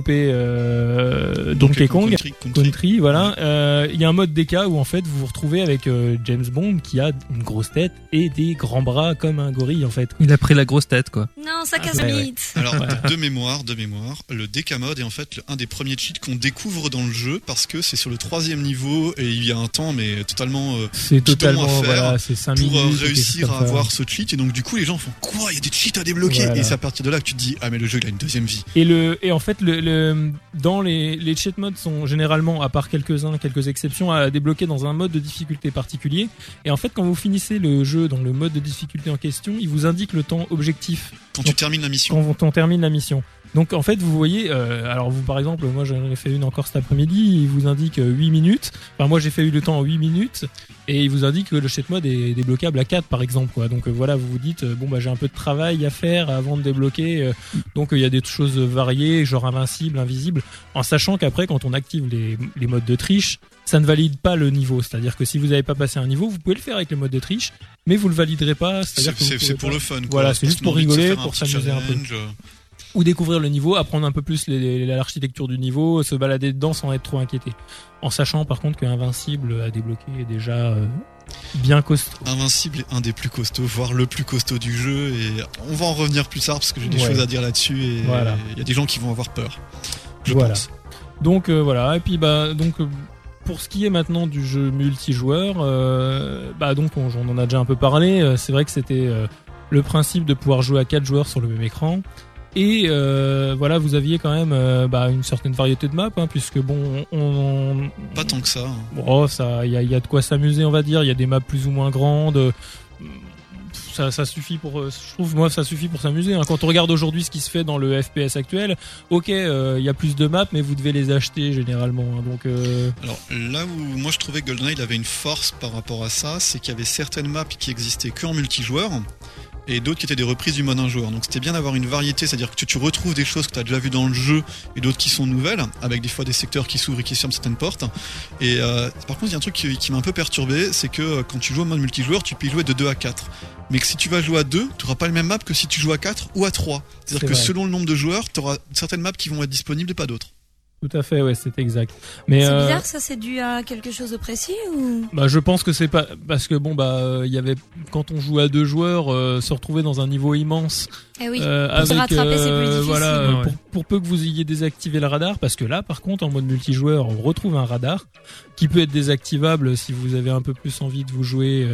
Donkey Kong Country, voilà. Il y a un mode DK où en fait vous vous retrouvez avec James Bond qui a une grosse tête et des grands bras comme un gorille en fait. Il a pris la grosse tête, quoi. Non, ça casse ouais, le ouais. mythe. Alors, de mémoire, le DK mode est en fait un des premiers cheats qu'on découvre dans le jeu parce que c'est sur le 3e niveau et il y a un temps, mais totalement C'est bidon totalement à faire voilà, c'est 5 pour minutes. réussir quelque chose à comme ça. avoir ce cheat. Et donc, du coup, les gens font quoi? Il y a des cheats à débloquer. Voilà. Et c'est à partir de là que tu te dis, ah, mais le jeu il a une deuxième vie. Et en fait dans les cheat modes sont généralement, à part quelques exceptions, à débloquer dans un mode de difficulté particulier. Et en fait quand vous finissez le jeu dans le mode de difficulté en question, il vous indique le temps objectif Quand tu termines la mission. quand on termine la mission. Donc en fait vous voyez, alors vous par exemple, moi j'en ai fait une encore cet après-midi, il vous indique 8 minutes. Enfin moi j'ai fait le temps en 8 minutes et il vous indique que le cheat mode est débloquable à 4 par exemple, quoi. Donc voilà, vous vous dites j'ai un peu de travail à faire avant de débloquer. Donc il y a des choses variées, genre invincible, invisible, en sachant qu'après quand on active les modes de triche, ça ne valide pas le niveau. C'est-à-dire que si vous n'avez pas passé un niveau, vous pouvez le faire avec les modes de triche, mais vous le validerez pas. C'est-à-dire que vous C'est pouvez pour pas- le fun, quoi. Voilà, c'est juste Parce pour qu'on a envie de se rigoler, faire pour petit s'amuser un peu. challenge. Ou découvrir le niveau, apprendre un peu plus l'architecture du niveau, se balader dedans sans être trop inquiété. En sachant par contre qu'Invincible à débloquer est déjà bien costaud. Invincible est un des plus costauds, voire le plus costaud du jeu, et on va en revenir plus tard parce que j'ai des Ouais. choses à dire là-dessus et Voilà. il y a des gens qui vont avoir peur. Je Voilà. pense. Donc voilà, et puis pour ce qui est maintenant du jeu multijoueur, donc on en a déjà un peu parlé. C'est vrai que c'était le principe de pouvoir jouer à 4 joueurs sur le même écran. Et voilà, vous aviez quand même une certaine variété de maps, hein, puisque Pas tant que ça. Hein. bon, ça, il y a de quoi s'amuser, on va dire. Il y a des maps plus ou moins grandes. Ça suffit pour, je trouve, moi, ça suffit pour s'amuser. Hein. Quand on regarde aujourd'hui ce qui se fait dans le FPS actuel, ok, il y a plus de maps, mais vous devez les acheter généralement. Hein, donc, Alors là où moi je trouvais que GoldenEye avait une force par rapport à ça, c'est qu'il y avait certaines maps qui existaient que en multijoueur et d'autres qui étaient des reprises du mode un joueur. Donc c'était bien d'avoir une variété, c'est-à-dire que tu retrouves des choses que tu as déjà vues dans le jeu et d'autres qui sont nouvelles, avec des fois des secteurs qui s'ouvrent et qui se ferment certaines portes. Et par contre, il y a un truc qui m'a un peu perturbé, c'est que quand tu joues au mode multijoueur, tu peux y jouer de 2 à 4. Mais que si tu vas jouer à 2, tu n'auras pas le même map que si tu joues à 4 ou à 3. C'est-à-dire C'est que vrai. selon le nombre de joueurs, tu auras certaines maps qui vont être disponibles et pas d'autres. tout à fait, ouais, c'est exact. Mais C'est bizarre, ça c'est dû à quelque chose de précis ou? je pense que c'est pas parce que il y avait quand on joue à 2 joueurs, se retrouver dans un niveau immense. Eh oui. Avec se rattraper, c'est plus difficile. voilà, Ouais. pour peu que vous ayez désactivé le radar, parce que là par contre en mode multijoueur on retrouve un radar qui peut être désactivable si vous avez un peu plus envie de vous jouer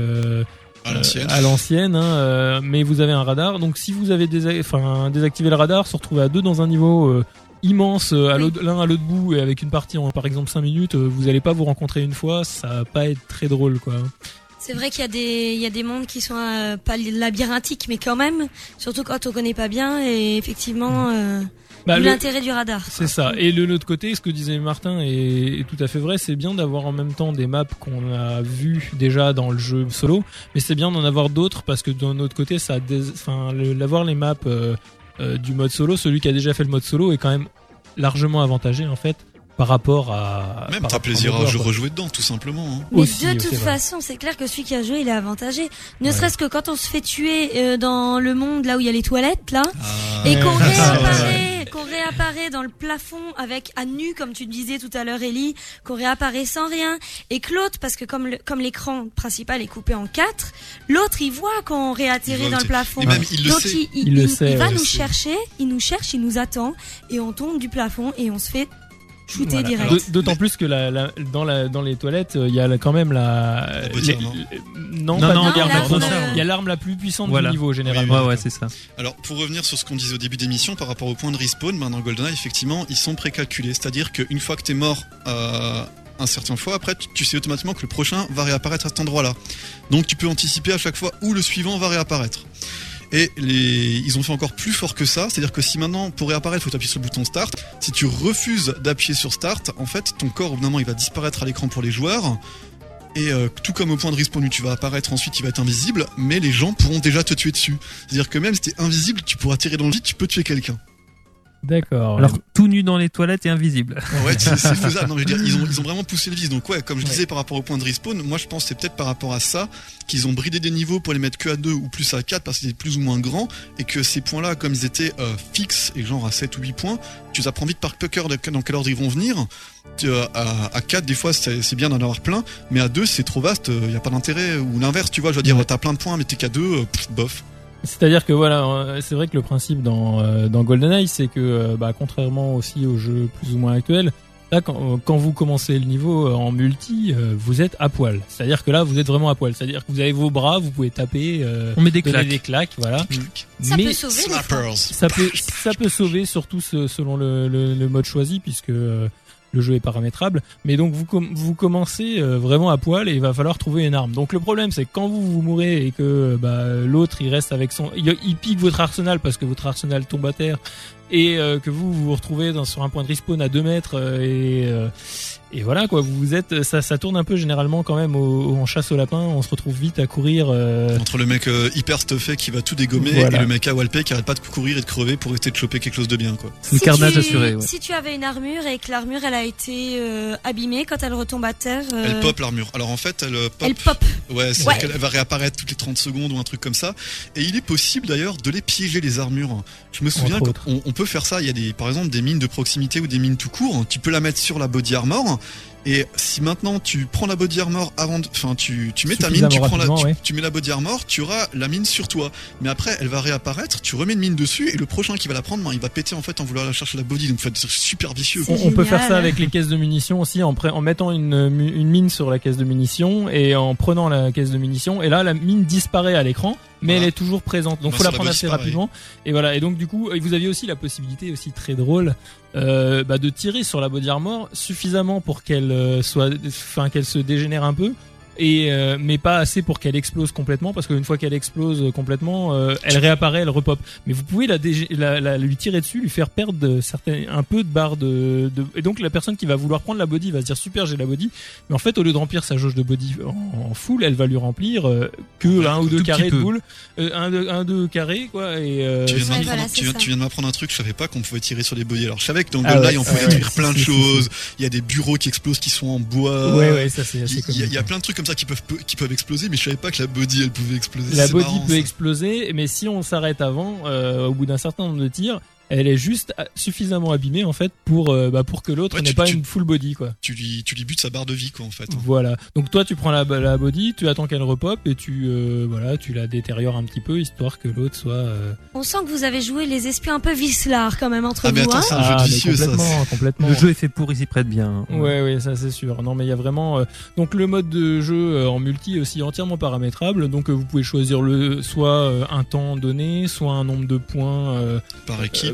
À l'ancienne. mais vous avez un radar, donc si vous avez désactivé le radar, se retrouver à 2 dans un niveau immense l'un à l'autre bout et avec une partie en par exemple 5 minutes, vous allez pas vous rencontrer une fois, ça va pas être très drôle quoi. C'est vrai qu'il y a des mondes qui sont pas labyrinthiques, mais quand même, surtout quand on connaît pas bien, et effectivement, l'intérêt du radar. C'est ça. Et de l'autre côté, ce que disait Martin est tout à fait vrai, c'est bien d'avoir en même temps des maps qu'on a vues déjà dans le jeu solo, mais c'est bien d'en avoir d'autres parce que d'un autre côté, l'avoir les maps du mode solo, celui qui a déjà fait le mode solo est quand même largement avantagé en fait. Par rapport à... Même t'as plaisir à rejouer dedans, tout simplement. Hein. Mais de toute façon, c'est clair que celui qui a joué, il est avantagé. Ne serait-ce que quand on se fait tuer dans le monde, là où il y a les toilettes, là, et qu'on réapparaît dans le plafond avec à nu, comme tu disais tout à l'heure, Ellie, qu'on réapparaît sans rien, et que l'autre, parce que comme l'écran principal est coupé en 4, l'autre, il voit qu'on réatterrit dans le plafond. Et même, il le Donc, sait. il va nous chercher, il nous cherche, il nous attend, et on tombe du plafond, et on se fait shooter direct. D'autant plus que dans les toilettes, il y a quand même il y a l'arme la plus puissante du niveau généralement. Ouais, c'est ça. Alors pour revenir sur ce qu'on disait au début d'émission par rapport au point de respawn, dans GoldenEye effectivement ils sont précalculés, c'est-à-dire qu'une fois que t'es mort un certain fois, après tu sais automatiquement que le prochain va réapparaître à cet endroit-là. Donc tu peux anticiper à chaque fois où le suivant va réapparaître. Et ils ont fait encore plus fort que ça, c'est-à-dire que si maintenant pour réapparaître il faut appuyer sur le bouton start, si tu refuses d'appuyer sur start, en fait ton corps au bout d'un moment il va disparaître à l'écran pour les joueurs, et tout comme au point de respawn où tu vas apparaître ensuite il va être invisible, mais les gens pourront déjà te tuer dessus. C'est-à-dire que même si t'es invisible, tu pourras tirer dans le vide, tu peux tuer quelqu'un. D'accord. Alors tout nu dans les toilettes et invisible. Ouais, c'est faisable. Non, je veux dire, ils ont vraiment poussé le vice. Donc ouais, comme je disais par rapport au point de respawn, moi je pense que c'est peut-être par rapport à ça qu'ils ont bridé des niveaux pour les mettre que à 2 ou plus à 4 parce qu'ils étaient plus ou moins grands, et que ces points-là, comme ils étaient fixes et genre à 7 ou 8 points, tu les apprends vite par cœur dans quel ordre ils vont venir. À 4 des fois c'est bien d'en avoir plein, mais à 2 c'est trop vaste, y a pas d'intérêt, ou l'inverse, tu vois, je veux dire, t'as plein de points mais t'es qu'à 2, bof. C'est-à-dire que voilà, c'est vrai que le principe dans GoldenEye, c'est que contrairement aussi aux jeux plus ou moins actuels, là quand vous commencez le niveau en multi, vous êtes à poil. C'est-à-dire que là vous êtes vraiment à poil. C'est-à-dire que vous avez vos bras, vous pouvez taper, on met des claques, voilà. Ça Mais peut sauver. Ça peut sauver surtout selon le mode choisi puisque le jeu est paramétrable, mais donc vous commencez vraiment à poil et il va falloir trouver une arme. Donc le problème c'est que quand vous mourrez et que l'autre il reste avec il pique votre arsenal parce que votre arsenal tombe à terre et que vous retrouvez sur un point de respawn à 2 mètres et voilà quoi, vous êtes ça tourne un peu généralement quand même en chasse au lapin, on se retrouve vite à courir entre le mec hyper stuffé qui va tout dégommer et le mec à walpé qui arrête pas de courir et de crever pour essayer de choper quelque chose de bien quoi. Le carnage assuré. Ouais. Si tu avais une armure et que l'armure elle a été abîmée, quand elle retombe à terre, elle pop l'armure. Alors en fait elle pop. Ouais, c'est qu'elle va réapparaître toutes les 30 secondes ou un truc comme ça, et il est possible d'ailleurs de les piéger les armures. Je me souviens qu'on peut faire ça, il y a par exemple des mines de proximité ou des mines tout court, tu peux la mettre sur la body armor. Et si maintenant tu prends la body armor tu mets ta mine, tu mets la body armor, tu auras la mine sur toi. Mais après, elle va réapparaître, tu remets une mine dessus et le prochain qui va la prendre, il va péter en fait en vouloir la chercher la body. Donc c'est super vicieux. On peut faire ça avec les caisses de munitions aussi, en mettant une mine sur la caisse de munitions et en prenant la caisse de munitions. Et là, la mine disparaît à l'écran, mais elle est toujours présente. Donc faut la prendre assez rapidement. Et voilà. Et donc du coup, vous aviez aussi la possibilité aussi très drôle de tirer sur la body armor suffisamment pour qu'elle qu'elle se dégénère un peu, mais pas assez pour qu'elle explose complètement, parce qu'une fois qu'elle explose complètement, elle réapparaît, elle repop. Mais vous pouvez lui tirer dessus, lui faire perdre un peu de barre et donc la personne qui va vouloir prendre la body va se dire super, j'ai la body, mais en fait au lieu de remplir sa jauge de body en full, elle va lui remplir que un ou deux carrés de boule, un deux carrés quoi. Et tu viens de m'apprendre un truc, je savais pas qu'on pouvait tirer sur les body. Alors je savais que dans GoldenEye on pouvait détruire plein de choses. Il y a des bureaux qui explosent qui sont en bois. Ouais, ça c'est assez cool. Il y a plein de trucs comme ça qui peuvent exploser, mais je savais pas que la body elle pouvait exploser. La body peut exploser, mais si on s'arrête avant, au bout d'un certain nombre de tirs, elle est juste suffisamment abîmée en fait pour que l'autre n'ait pas une full body quoi. Tu lui butes sa barre de vie quoi en fait. Voilà. Donc toi tu prends la body, tu attends qu'elle repop et tu la détériores un petit peu histoire que l'autre soit. On sent que vous avez joué les espions un peu vicelards quand même entre vous. Mais attends, c'est un jeu de vicieux complètement. Le jeu est fait pour, il s'y prête bien. Ouais, ça c'est sûr. Non mais il y a vraiment donc le mode de jeu en multi est aussi entièrement paramétrable. Donc vous pouvez choisir soit un temps donné, soit un nombre de points par équipe.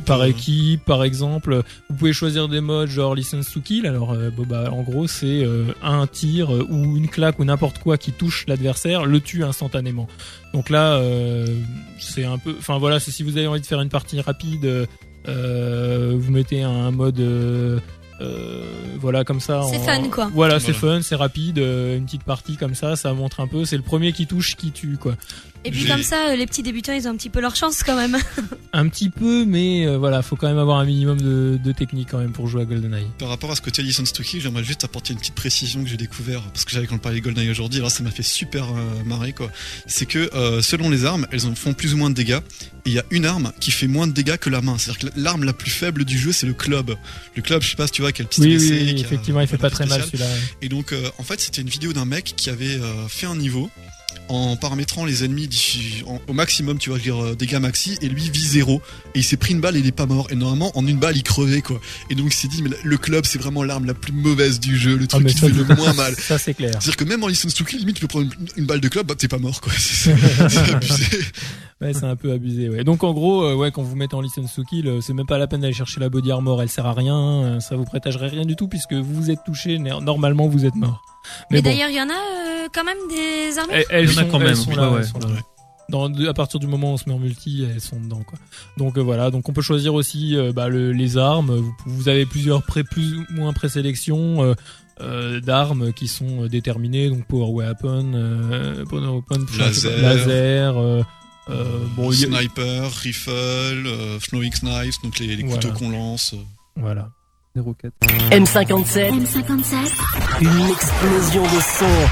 par équipe, par exemple. Vous pouvez choisir des modes genre License to Kill. Alors, en gros, c'est un tir ou une claque ou n'importe quoi qui touche l'adversaire, le tue instantanément. Donc là, c'est un peu... Enfin voilà, c'est si vous avez envie de faire une partie rapide, vous mettez un mode... voilà, comme ça. C'est fun, quoi. Voilà, c'est fun, c'est rapide, une petite partie comme ça montre un peu. C'est le premier qui touche qui tue, quoi. Et puis comme ça, les petits débutants, ils ont un petit peu leur chance quand même. Un petit peu, mais voilà, faut quand même avoir un minimum de technique quand même pour jouer à GoldenEye. Par rapport à ce côté License to Kill, j'aimerais juste apporter une petite précision que j'ai découvert parce que j'avais quand on parlait de GoldenEye aujourd'hui, alors ça m'a fait super marrer quoi. C'est que selon les armes, elles en font plus ou moins de dégâts. Et il y a une arme qui fait moins de dégâts que la main. C'est-à-dire que l'arme la plus faible du jeu, c'est le club. Le club, je sais pas si tu vois, quel pistolet c'est. Oui, effectivement, il fait pas très mal celui-là. Ouais. Et donc, en fait, c'était une vidéo d'un mec qui avait fait un niveau en paramétrant les ennemis au maximum, tu vois, je veux dire dégâts maxi, et lui vit 0, et il s'est pris une balle et il est pas mort, et normalement en une balle il crevait quoi, et donc il s'est dit mais le club c'est vraiment l'arme la plus mauvaise du jeu, le truc qui fait le moins mal. Ça c'est clair. C'est-à-dire que même en License to Kill, limite tu peux prendre une balle de club, bah t'es pas mort quoi, c'est abusé. Ouais, c'est un peu abusé, ouais. Donc en gros, quand vous mettez en License to Kill, c'est même pas la peine d'aller chercher la body armor, elle sert à rien, ça vous prétagerait rien du tout puisque vous vous êtes touché, normalement vous êtes mort. Mais bon. D'ailleurs, il y en a quand même des armures. Elles sont quand même. À partir du moment où on se met en multi, elles sont dedans quoi. Donc voilà, donc on peut choisir aussi les armes. Vous avez plus ou moins présélection d'armes qui sont déterminées, donc power weapon, laser. Sniper, rifle, Snowy Knives, donc les couteaux qu'on lance. Voilà. Des roquettes. M57. Une explosion de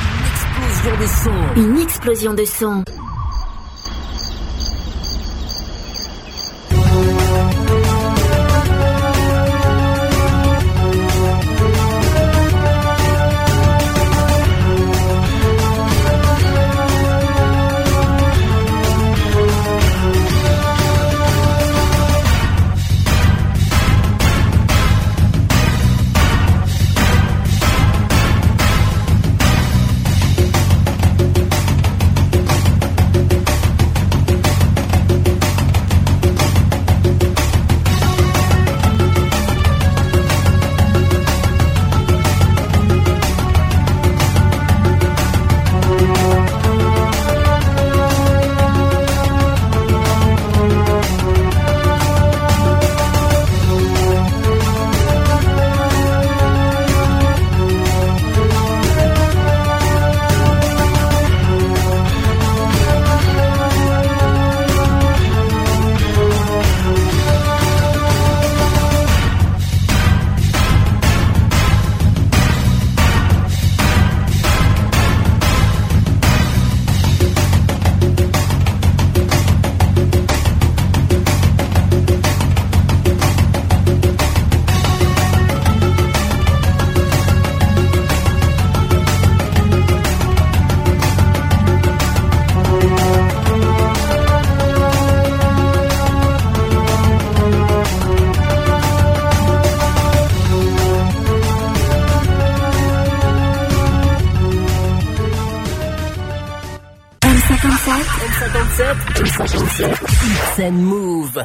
son. Une explosion de son. It's Move.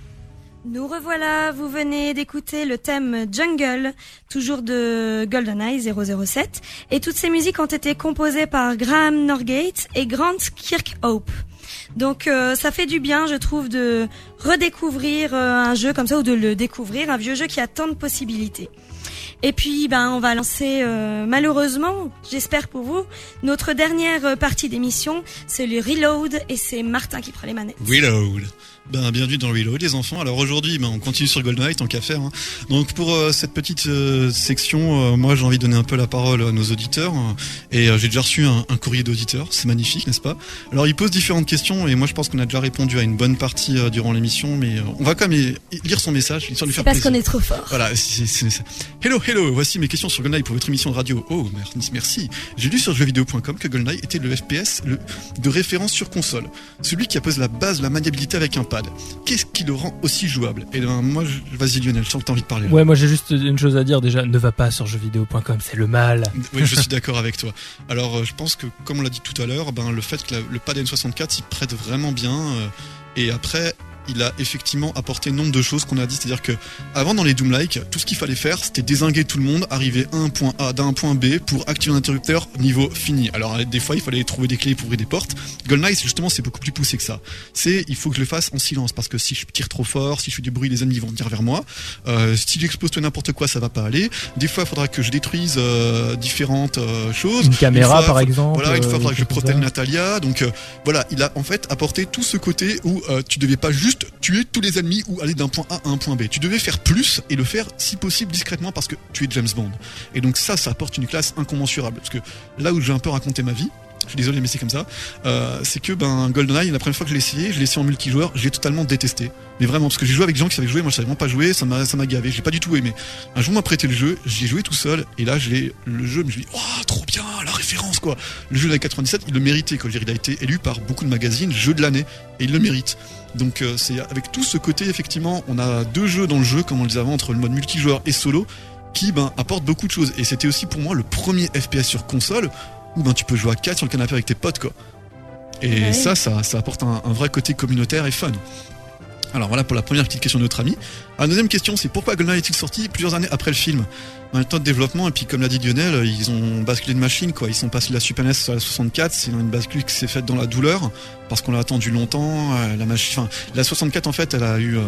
Nous revoilà, vous venez d'écouter le thème Jungle, toujours de GoldenEye 007, et toutes ces musiques ont été composées par Graham Norgate et Grant Kirkhope. Donc ça fait du bien, je trouve, de redécouvrir un jeu comme ça, ou de le découvrir, un vieux jeu qui a tant de possibilités. Et puis, on va lancer, malheureusement, j'espère pour vous, notre dernière partie d'émission, c'est le Reload, et c'est Martin qui prend les manettes. Reload. Bienvenue dans Reload les enfants. Alors aujourd'hui, on continue sur GoldenEye tant qu'à faire. Hein. Donc pour cette petite section, moi j'ai envie de donner un peu la parole à nos auditeurs. Et j'ai déjà reçu un courrier d'auditeurs, c'est magnifique, n'est-ce pas? Alors il pose différentes questions et moi je pense qu'on a déjà répondu à une bonne partie durant l'émission, mais on va quand même lire son message, histoire de lui faire parce plaisir. Qu'on est trop fort. Voilà, c'est Hello, voici mes questions sur GoldenEye pour votre émission de radio. Oh, merci. J'ai lu sur jeuxvideo.com que GoldenEye était le FPS de référence sur console. Celui qui appose la base de la maniabilité avec un pad. Qu'est-ce qui le rend aussi jouable? Et moi, vas-y Lionel, je sens que t'as envie de parler. Là. Ouais, moi j'ai juste une chose à dire déjà, ne va pas sur jeuxvideo.com, c'est le mal. Oui, je suis d'accord avec toi. Alors, je pense que, comme on l'a dit tout à l'heure, le fait que le pad N64 s'y prête vraiment bien. Et après, il a effectivement apporté nombre de choses qu'on a dit. C'est-à-dire que avant dans les Doom-like, tout ce qu'il fallait faire, c'était dézinguer tout le monde, arriver à un point A d'un point B pour activer un interrupteur niveau fini. Alors des fois, il fallait trouver des clés pour ouvrir des portes. GoldenEye, justement, c'est beaucoup plus poussé que ça. Il faut que je le fasse en silence parce que si je tire trop fort, si je fais du bruit, les ennemis vont venir vers moi. Si j'explose tout n'importe quoi, ça va pas aller. Des fois, il faudra que je détruise différentes choses. Une caméra, par exemple. Voilà, une fois, il faudra que je protège Natalia. Donc voilà, il a en fait apporté tout ce côté où tu devais pas juste tuer tous les ennemis ou aller d'un point A à un point B. Tu devais faire plus et le faire si possible discrètement parce que tu es James Bond. Et donc ça apporte une classe incommensurable. Parce que là où j'ai un peu raconté ma vie, je suis désolé mais c'est comme ça, c'est que GoldenEye, la première fois que je l'ai essayé en multijoueur, je l'ai totalement détesté. Mais vraiment, parce que j'ai joué avec des gens qui savaient jouer, moi je savais vraiment pas jouer, ça m'a gavé, j'ai pas du tout aimé. Un jour on m'a prêté le jeu, j'y ai joué tout seul, et là le jeu, mais je me dis, oh trop bien, la référence quoi. Le jeu de la 97, il le méritait quoi. Il a été élu par beaucoup de magazines jeu de l'année, et il le mérite. Donc c'est avec tout ce côté, effectivement, on a 2 jeux dans le jeu, comme on le disait avant, entre le mode multijoueur et solo, qui apporte beaucoup de choses. Et c'était aussi pour moi le premier FPS sur console où tu peux jouer à 4 sur le canapé avec tes potes quoi. Et ouais. ça apporte un vrai côté communautaire et fun. Alors voilà pour la première petite question de notre ami. La deuxième question, c'est pourquoi GoldenEye est-il sorti plusieurs années après le film? Dans le temps de développement, et puis comme l'a dit Lionel, ils ont basculé de machine quoi. Ils sont passés de la Super NES à la 64, c'est une bascule qui s'est faite dans la douleur parce qu'on l'a attendu longtemps. La 64 en fait, elle a eu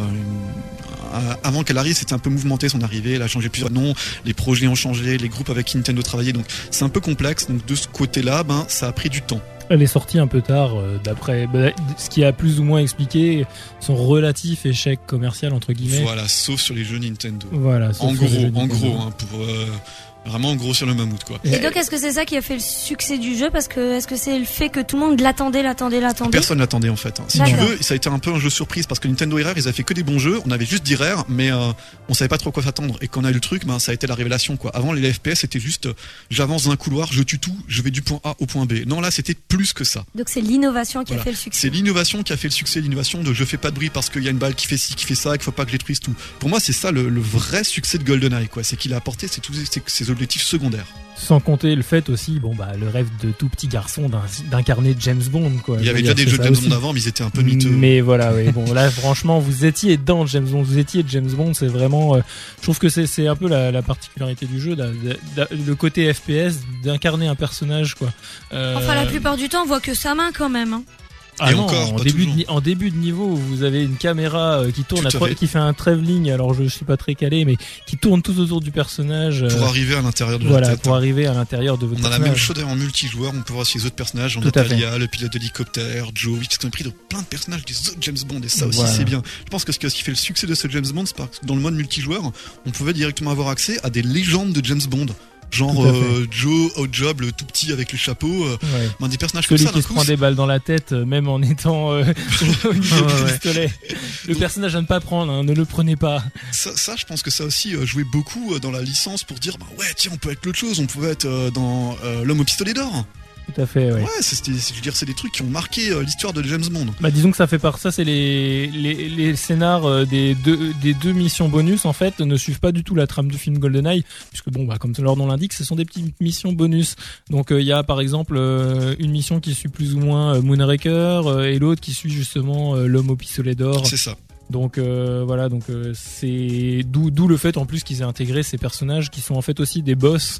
avant qu'elle arrive, c'était un peu mouvementé son arrivée. Elle a changé plusieurs noms, les projets ont changé, les groupes avec qui Nintendo travaillait, donc c'est un peu complexe. Donc de ce côté-là, ça a pris du temps. Elle est sortie un peu tard, d'après ce qui a plus ou moins expliqué son relatif échec commercial entre guillemets. Voilà, sauf sur les jeux Nintendo. Voilà. En gros, pour vraiment en gros sur le mammouth quoi. Et donc est-ce que c'est ça qui a fait le succès du jeu parce que est-ce que c'est le fait que tout le monde l'attendait? Personne l'attendait en fait. Si tu veux, ça a été un peu un jeu surprise parce que Nintendo et Rare, ils avaient fait que des bons jeux. On avait juste dit Rare, mais on savait pas trop quoi s'attendre. Et quand on a eu le truc, ça a été la révélation quoi. Avant les FPS c'était juste j'avance dans un couloir, je tue tout, je vais du point A au point B. Non là c'était plus que ça. Donc c'est l'innovation qui a fait le succès. C'est l'innovation qui a fait le succès, l'innovation de je fais pas de bruit parce qu'il y a une balle qui fait ci, qui fait ça, qu'il faut pas que je détruise tout. Pour moi c'est ça le vrai succès de GoldenEye quoi. C'est qu'il a apporté ses objectifs secondaires. Sans compter le fait aussi, le rêve de tout petit garçon d'incarner James Bond, quoi. Il y avait déjà des jeux de James Bond avant, mais ils étaient un peu miteux. Mais voilà, oui. Bon, là, franchement, vous étiez dans James Bond, c'est vraiment, je trouve que c'est un peu la particularité du jeu, le côté FPS, d'incarner un personnage, quoi. Enfin, la plupart du temps, on voit que sa main quand même, hein. Ah et non, encore, en début de niveau, vous avez une caméra qui tourne, qui fait un travelling, alors je suis pas très calé, mais qui tourne tout autour du personnage. Pour arriver à l'intérieur de la tête. Pour arriver à l'intérieur de votre personnage. On a la même chose en multijoueur, on peut voir aussi les autres personnages, Natalia, le pilote d'hélicoptère, Joe, parce qu'on a pris de plein de personnages des autres James Bond, et ça aussi c'est bien. Je pense que ce qui fait le succès de ce James Bond, c'est parce que dans le mode multijoueur, on pouvait directement avoir accès à des légendes de James Bond. Genre Joe, Oddjob, le tout petit avec le chapeau, des personnages celui comme ça. Celui qui se prend des balles dans la tête, même en étant au niveau du pistolet. Le personnage à ne pas prendre, ne le prenez pas. Ça, je pense que ça aussi jouait beaucoup dans la licence pour dire, on peut être l'autre chose, on pouvait être dans L'homme au pistolet d'or. Tout à fait, ouais. C'est des trucs qui ont marqué l'histoire de James Bond. Disons que ça fait ça, c'est les scénars des deux missions bonus en fait ne suivent pas du tout la trame du film GoldenEye, puisque comme leur nom l'indique, ce sont des petites missions bonus. Donc il y a par exemple une mission qui suit plus ou moins Moonraker et l'autre qui suit justement l'homme au pistolet d'or. C'est ça. Donc c'est d'où le fait en plus qu'ils aient intégré ces personnages qui sont en fait aussi des boss.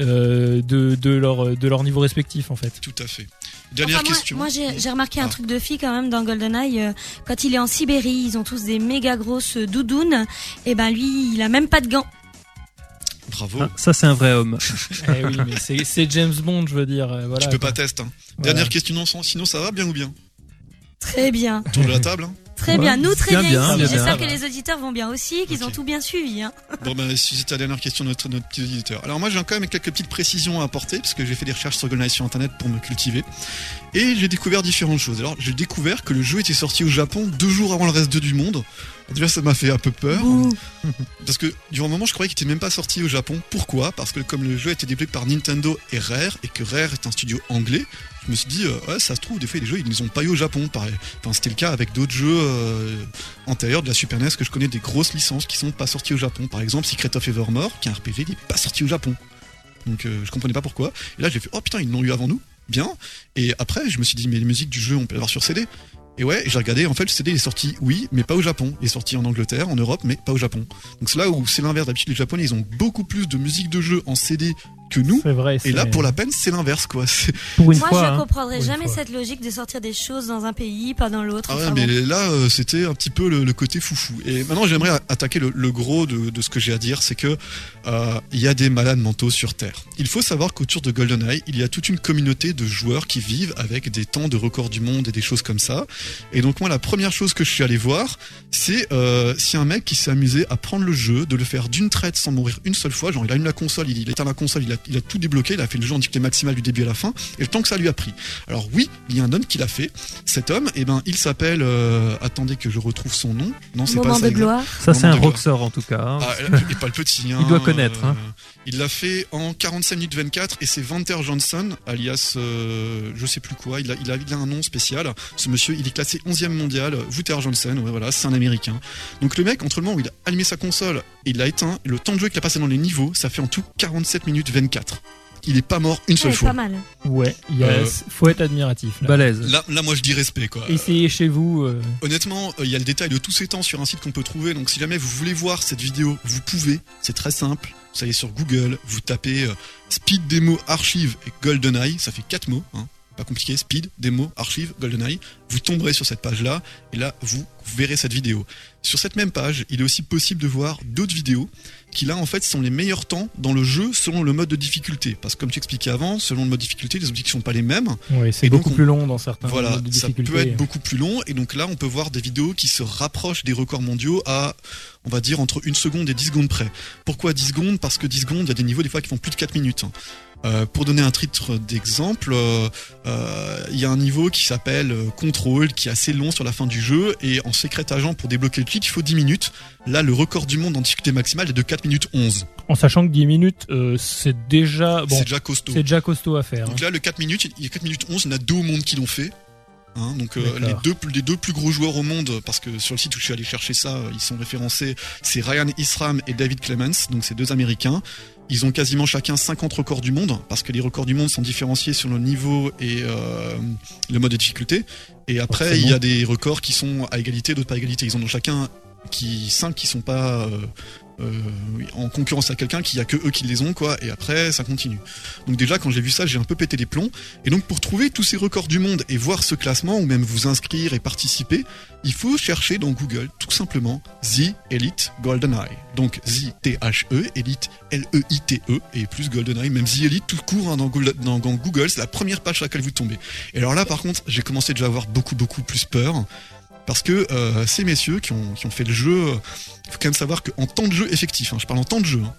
De leur niveau respectif en fait. Tout à fait. Dernière question. Moi j'ai remarqué un truc de fille quand même dans GoldenEye. Quand il est en Sibérie, ils ont tous des méga grosses doudounes. Et lui, il a même pas de gants. Bravo. Ça c'est un vrai homme. Oui, mais c'est James Bond, je veux dire. Voilà. Tu peux pas tester. Dernière question, sinon ça va bien ou bien? Très bien. Autour de la table. Très bien, nous très bien. J'espère bien. que les auditeurs vont bien aussi, qu'ils ont tout bien suivi. Bon si c'était la dernière question de notre petit auditeur. Alors moi j'ai quand même quelques petites précisions à apporter parce que j'ai fait des recherches sur GoldenEye sur internet pour me cultiver et j'ai découvert différentes choses. Alors j'ai découvert que le jeu était sorti au Japon 2 jours avant le reste du monde. Déjà ça m'a fait un peu peur parce que durant un moment je croyais qu'il était même pas sorti au Japon. Pourquoi? Parce que comme le jeu a été développé par Nintendo et Rare et que Rare est un studio anglais, je me suis dit ça se trouve des fois les jeux ils ne les ont pas eu au Japon. Pareil. Enfin, c'était le cas avec d'autres jeux antérieurs de la Super NES que je connais, des grosses licences qui sont pas sorties au Japon. Par exemple Secret of Evermore qui est un RPG, il n'est pas sorti au Japon. Donc je comprenais pas pourquoi. Et là j'ai fait oh putain ils l'ont eu avant nous. Bien. Et après je me suis dit mais les musiques du jeu on peut l'avoir sur CD. Et ouais, j'ai regardé, en fait, le CD est sorti, oui, mais pas au Japon. Il est sorti en Angleterre, en Europe, mais pas au Japon. Donc c'est là où c'est l'inverse. D'habitude, les Japonais, ils ont beaucoup plus de musique de jeu en CD que nous. C'est vrai. Et là, pour la peine, c'est l'inverse, quoi. Pour une Moi, fois, je comprendrais pour une jamais fois. cette logique de sortir des choses dans un pays, pas dans l'autre. Ah ouais, Enfin, mais bon. là, c'était un petit peu le côté foufou. Et maintenant, j'aimerais attaquer le gros de ce que j'ai à dire, c'est que il y a des malades mentaux sur Terre. Il faut savoir qu'autour de GoldenEye, il y a toute une communauté de joueurs qui vivent avec des temps de record du monde et des choses comme ça. Et donc moi, la première chose que je suis allé voir, c'est si un mec qui s'est amusé à prendre le jeu, de le faire d'une traite sans mourir une seule fois. Genre, il allume la console, il éteint la console, il a tout débloqué, il a fait le jeu en difficulté maximale du début à la fin, et le temps que ça lui a pris. Alors oui, il y a un homme qui l'a fait. Cet homme, il s'appelle... attendez que je retrouve son nom. Non, c'est Moment pas ça. de gloire. Ça, c'est Moment un de rockstar en tout cas. Hein. Ah, et pas le petit. Hein, Il doit connaître, hein. Il l'a fait en 45 minutes 24 et c'est Walter Johnson, alias je sais plus quoi. Il a un nom spécial. Ce monsieur, il est classé 11e mondial. Walter Johnson, ouais, voilà, c'est un Américain. Donc le mec, entre le moment où il a allumé sa console et il l'a éteint, le temps de jeu qu'il a passé dans les niveaux, ça fait en tout 47 minutes 24. Il est pas mort une seule Ouais, fois. pas mal. Ouais, faut être admiratif. Là. Balèze. Là, moi, je dis respect, quoi. Essayez chez vous. Honnêtement, il y a le détail de tous ces temps sur un site qu'on peut trouver. Donc, si jamais vous voulez voir cette vidéo, vous pouvez. C'est très simple. Vous allez sur Google, vous tapez Speed Demo Archive et GoldenEye. Ça fait 4 mots, hein. Pas compliqué. Speed Demo Archive GoldenEye. Vous tomberez sur cette page-là et là, vous verrez cette vidéo. Sur cette même page, il est aussi possible de voir d'autres vidéos qui là en fait sont les meilleurs temps dans le jeu selon le mode de difficulté. Parce que comme tu expliquais avant, selon le mode de difficulté, les objectifs sont pas les mêmes. Ouais, c'est Et donc, beaucoup plus long dans certains Voilà, modes de ça difficulté. peut être beaucoup plus long. Et donc là, on peut voir des vidéos qui se rapprochent des records mondiaux à, on va dire, entre 1 seconde et 10 secondes près. Pourquoi 10 secondes ? Parce que 10 secondes, il y a des niveaux des fois qui font plus de 4 minutes. Pour donner un titre d'exemple, il y a un niveau qui s'appelle Control, qui est assez long sur la fin du jeu, et en secret agent, pour débloquer le titre, il faut 10 minutes. Là, le record du monde en difficulté maximale est de 4 minutes 11. En sachant que 10 minutes, c'est déjà bon, C'est déjà costaud. c'est déjà costaud à faire. Donc là, le 4 minutes, il y a 4 minutes 11, il y en a 2 au monde qui l'ont fait. Hein, donc D'accord. les deux plus gros joueurs au monde, parce que sur le site où je suis allé chercher ça, ils sont référencés, c'est Ryan Isram et David Clements, donc c'est 2 Américains. Ils ont quasiment chacun 50 records du monde, parce que les records du monde sont différenciés sur le niveau et le mode de difficulté. Et après, Forcément. il y a des records qui sont à égalité, d'autres pas à égalité. Ils en ont chacun 5 qui sont pas en concurrence à quelqu'un, qu'il y a que eux qui les ont, quoi. Et après, ça continue. Donc déjà, quand j'ai vu ça, j'ai un peu pété les plombs. Et donc, pour trouver tous ces records du monde et voir ce classement, ou même vous inscrire et participer, il faut chercher dans Google, tout simplement, The Elite GoldenEye. Donc, The T-H-E, Elite L-E-I-T-E, et plus GoldenEye, même The Elite tout court, hein, dans Google, c'est la première page sur laquelle vous tombez. Et alors là, par contre, j'ai commencé déjà à avoir beaucoup plus peur. Parce que ces messieurs qui ont fait le jeu, il faut quand même savoir qu'en temps de jeu effectif, hein, je parle en temps de jeu,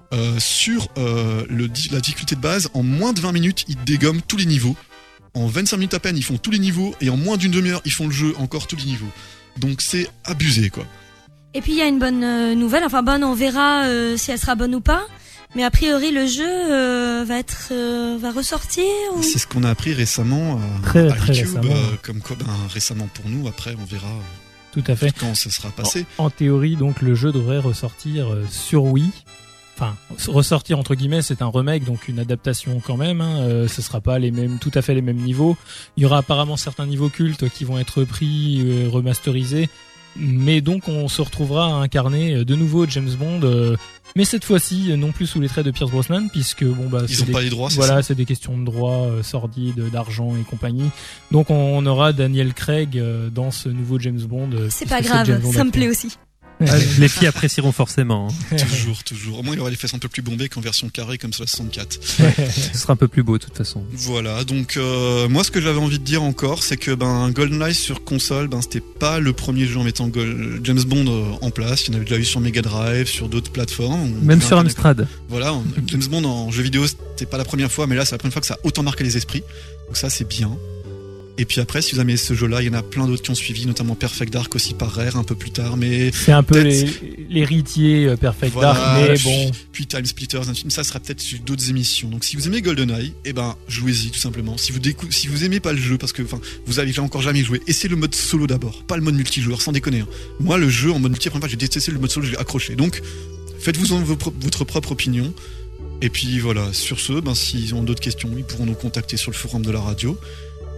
sur la difficulté de base, en moins de 20 minutes, ils dégomment tous les niveaux. En 25 minutes à peine, ils font tous les niveaux, et en moins d'une demi-heure, ils font le jeu encore tous les niveaux. Donc c'est abusé, quoi. Et puis il y a une bonne nouvelle, enfin bonne, on verra si elle sera bonne ou pas. Mais a priori le jeu va ressortir ou... C'est ce qu'on a appris récemment Très, à très YouTube, récemment. comme quoi, récemment pour nous, après on verra Tout à fait. quand ça sera passé. En théorie, donc, le jeu devrait ressortir sur Wii. Enfin, ressortir entre guillemets, c'est un remake, donc une adaptation quand même. Hein. Ce sera pas tout à fait les mêmes niveaux. Il y aura apparemment certains niveaux cultes qui vont être repris, remasterisés. Mais donc, on se retrouvera à incarner de nouveau James Bond. Mais cette fois-ci, non plus sous les traits de Pierce Brosnan, puisque Ils ont pas les droits, c'est voilà, ça. c'est des questions de droits sordides, d'argent et compagnie. Donc, on aura Daniel Craig dans ce nouveau James Bond. C'est puisque pas James grave, Bond ça me actuel. plaît aussi. Ah, les filles apprécieront forcément. Hein. Toujours. Au moins, il y aura les fesses un peu plus bombées qu'en version carrée comme sur la 64. Ce sera un peu plus beau de toute façon. Voilà, donc moi ce que j'avais envie de dire encore, c'est que GoldenEye sur console, c'était pas le premier jeu en mettant James Bond en place. Il y en avait déjà eu sur Mega Drive, sur d'autres plateformes. Même sur Amstrad. Voilà, James Bond en jeu vidéo, c'était pas la première fois, mais là c'est la première fois que ça a autant marqué les esprits. Donc ça c'est bien. Et puis après, si vous aimez ce jeu-là, il y en a plein d'autres qui ont suivi, notamment Perfect Dark aussi par Rare un peu plus tard, mais C'est un peu peut-être- l'héritier Perfect Voilà, Dark, mais bon. puis Time Splitters, ça sera peut-être sur d'autres émissions. Donc si vous aimez GoldenEye, jouez-y tout simplement. Si vous aimez pas le jeu, parce que vous avez encore jamais joué, essayez le mode solo d'abord, pas le mode multijoueur, sans déconner. Hein. Moi, le jeu en mode multi, la première fois, j'ai détesté le mode solo, j'ai accroché. Donc faites-vous votre propre opinion. Et puis voilà, sur ce, s'ils ont d'autres questions, ils pourront nous contacter sur le forum de la radio.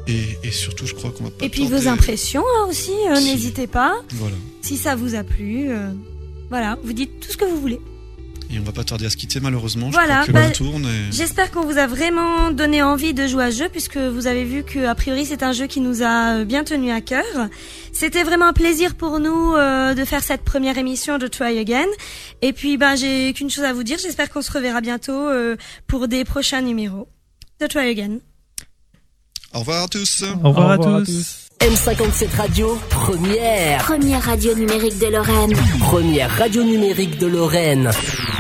Et surtout, je crois qu'on va pas. Et puis vos impressions aussi, Si. n'hésitez pas. Voilà. Si ça vous a plu, voilà, vous dites tout ce que vous voulez. Et on va pas tarder à se quitter malheureusement. Voilà, Je crois que l'heure tourne. Et... J'espère qu'on vous a vraiment donné envie de jouer à ce jeu, puisque vous avez vu qu'a priori c'est un jeu qui nous a bien tenu à cœur. C'était vraiment un plaisir pour nous de faire cette première émission de Try Again. Et puis j'ai qu'une chose à vous dire, j'espère qu'on se reverra bientôt pour des prochains numéros de Try Again. Au revoir à tous. Au revoir à tous. M57 Radio, première Première radio numérique de Lorraine. radio numérique de Lorraine.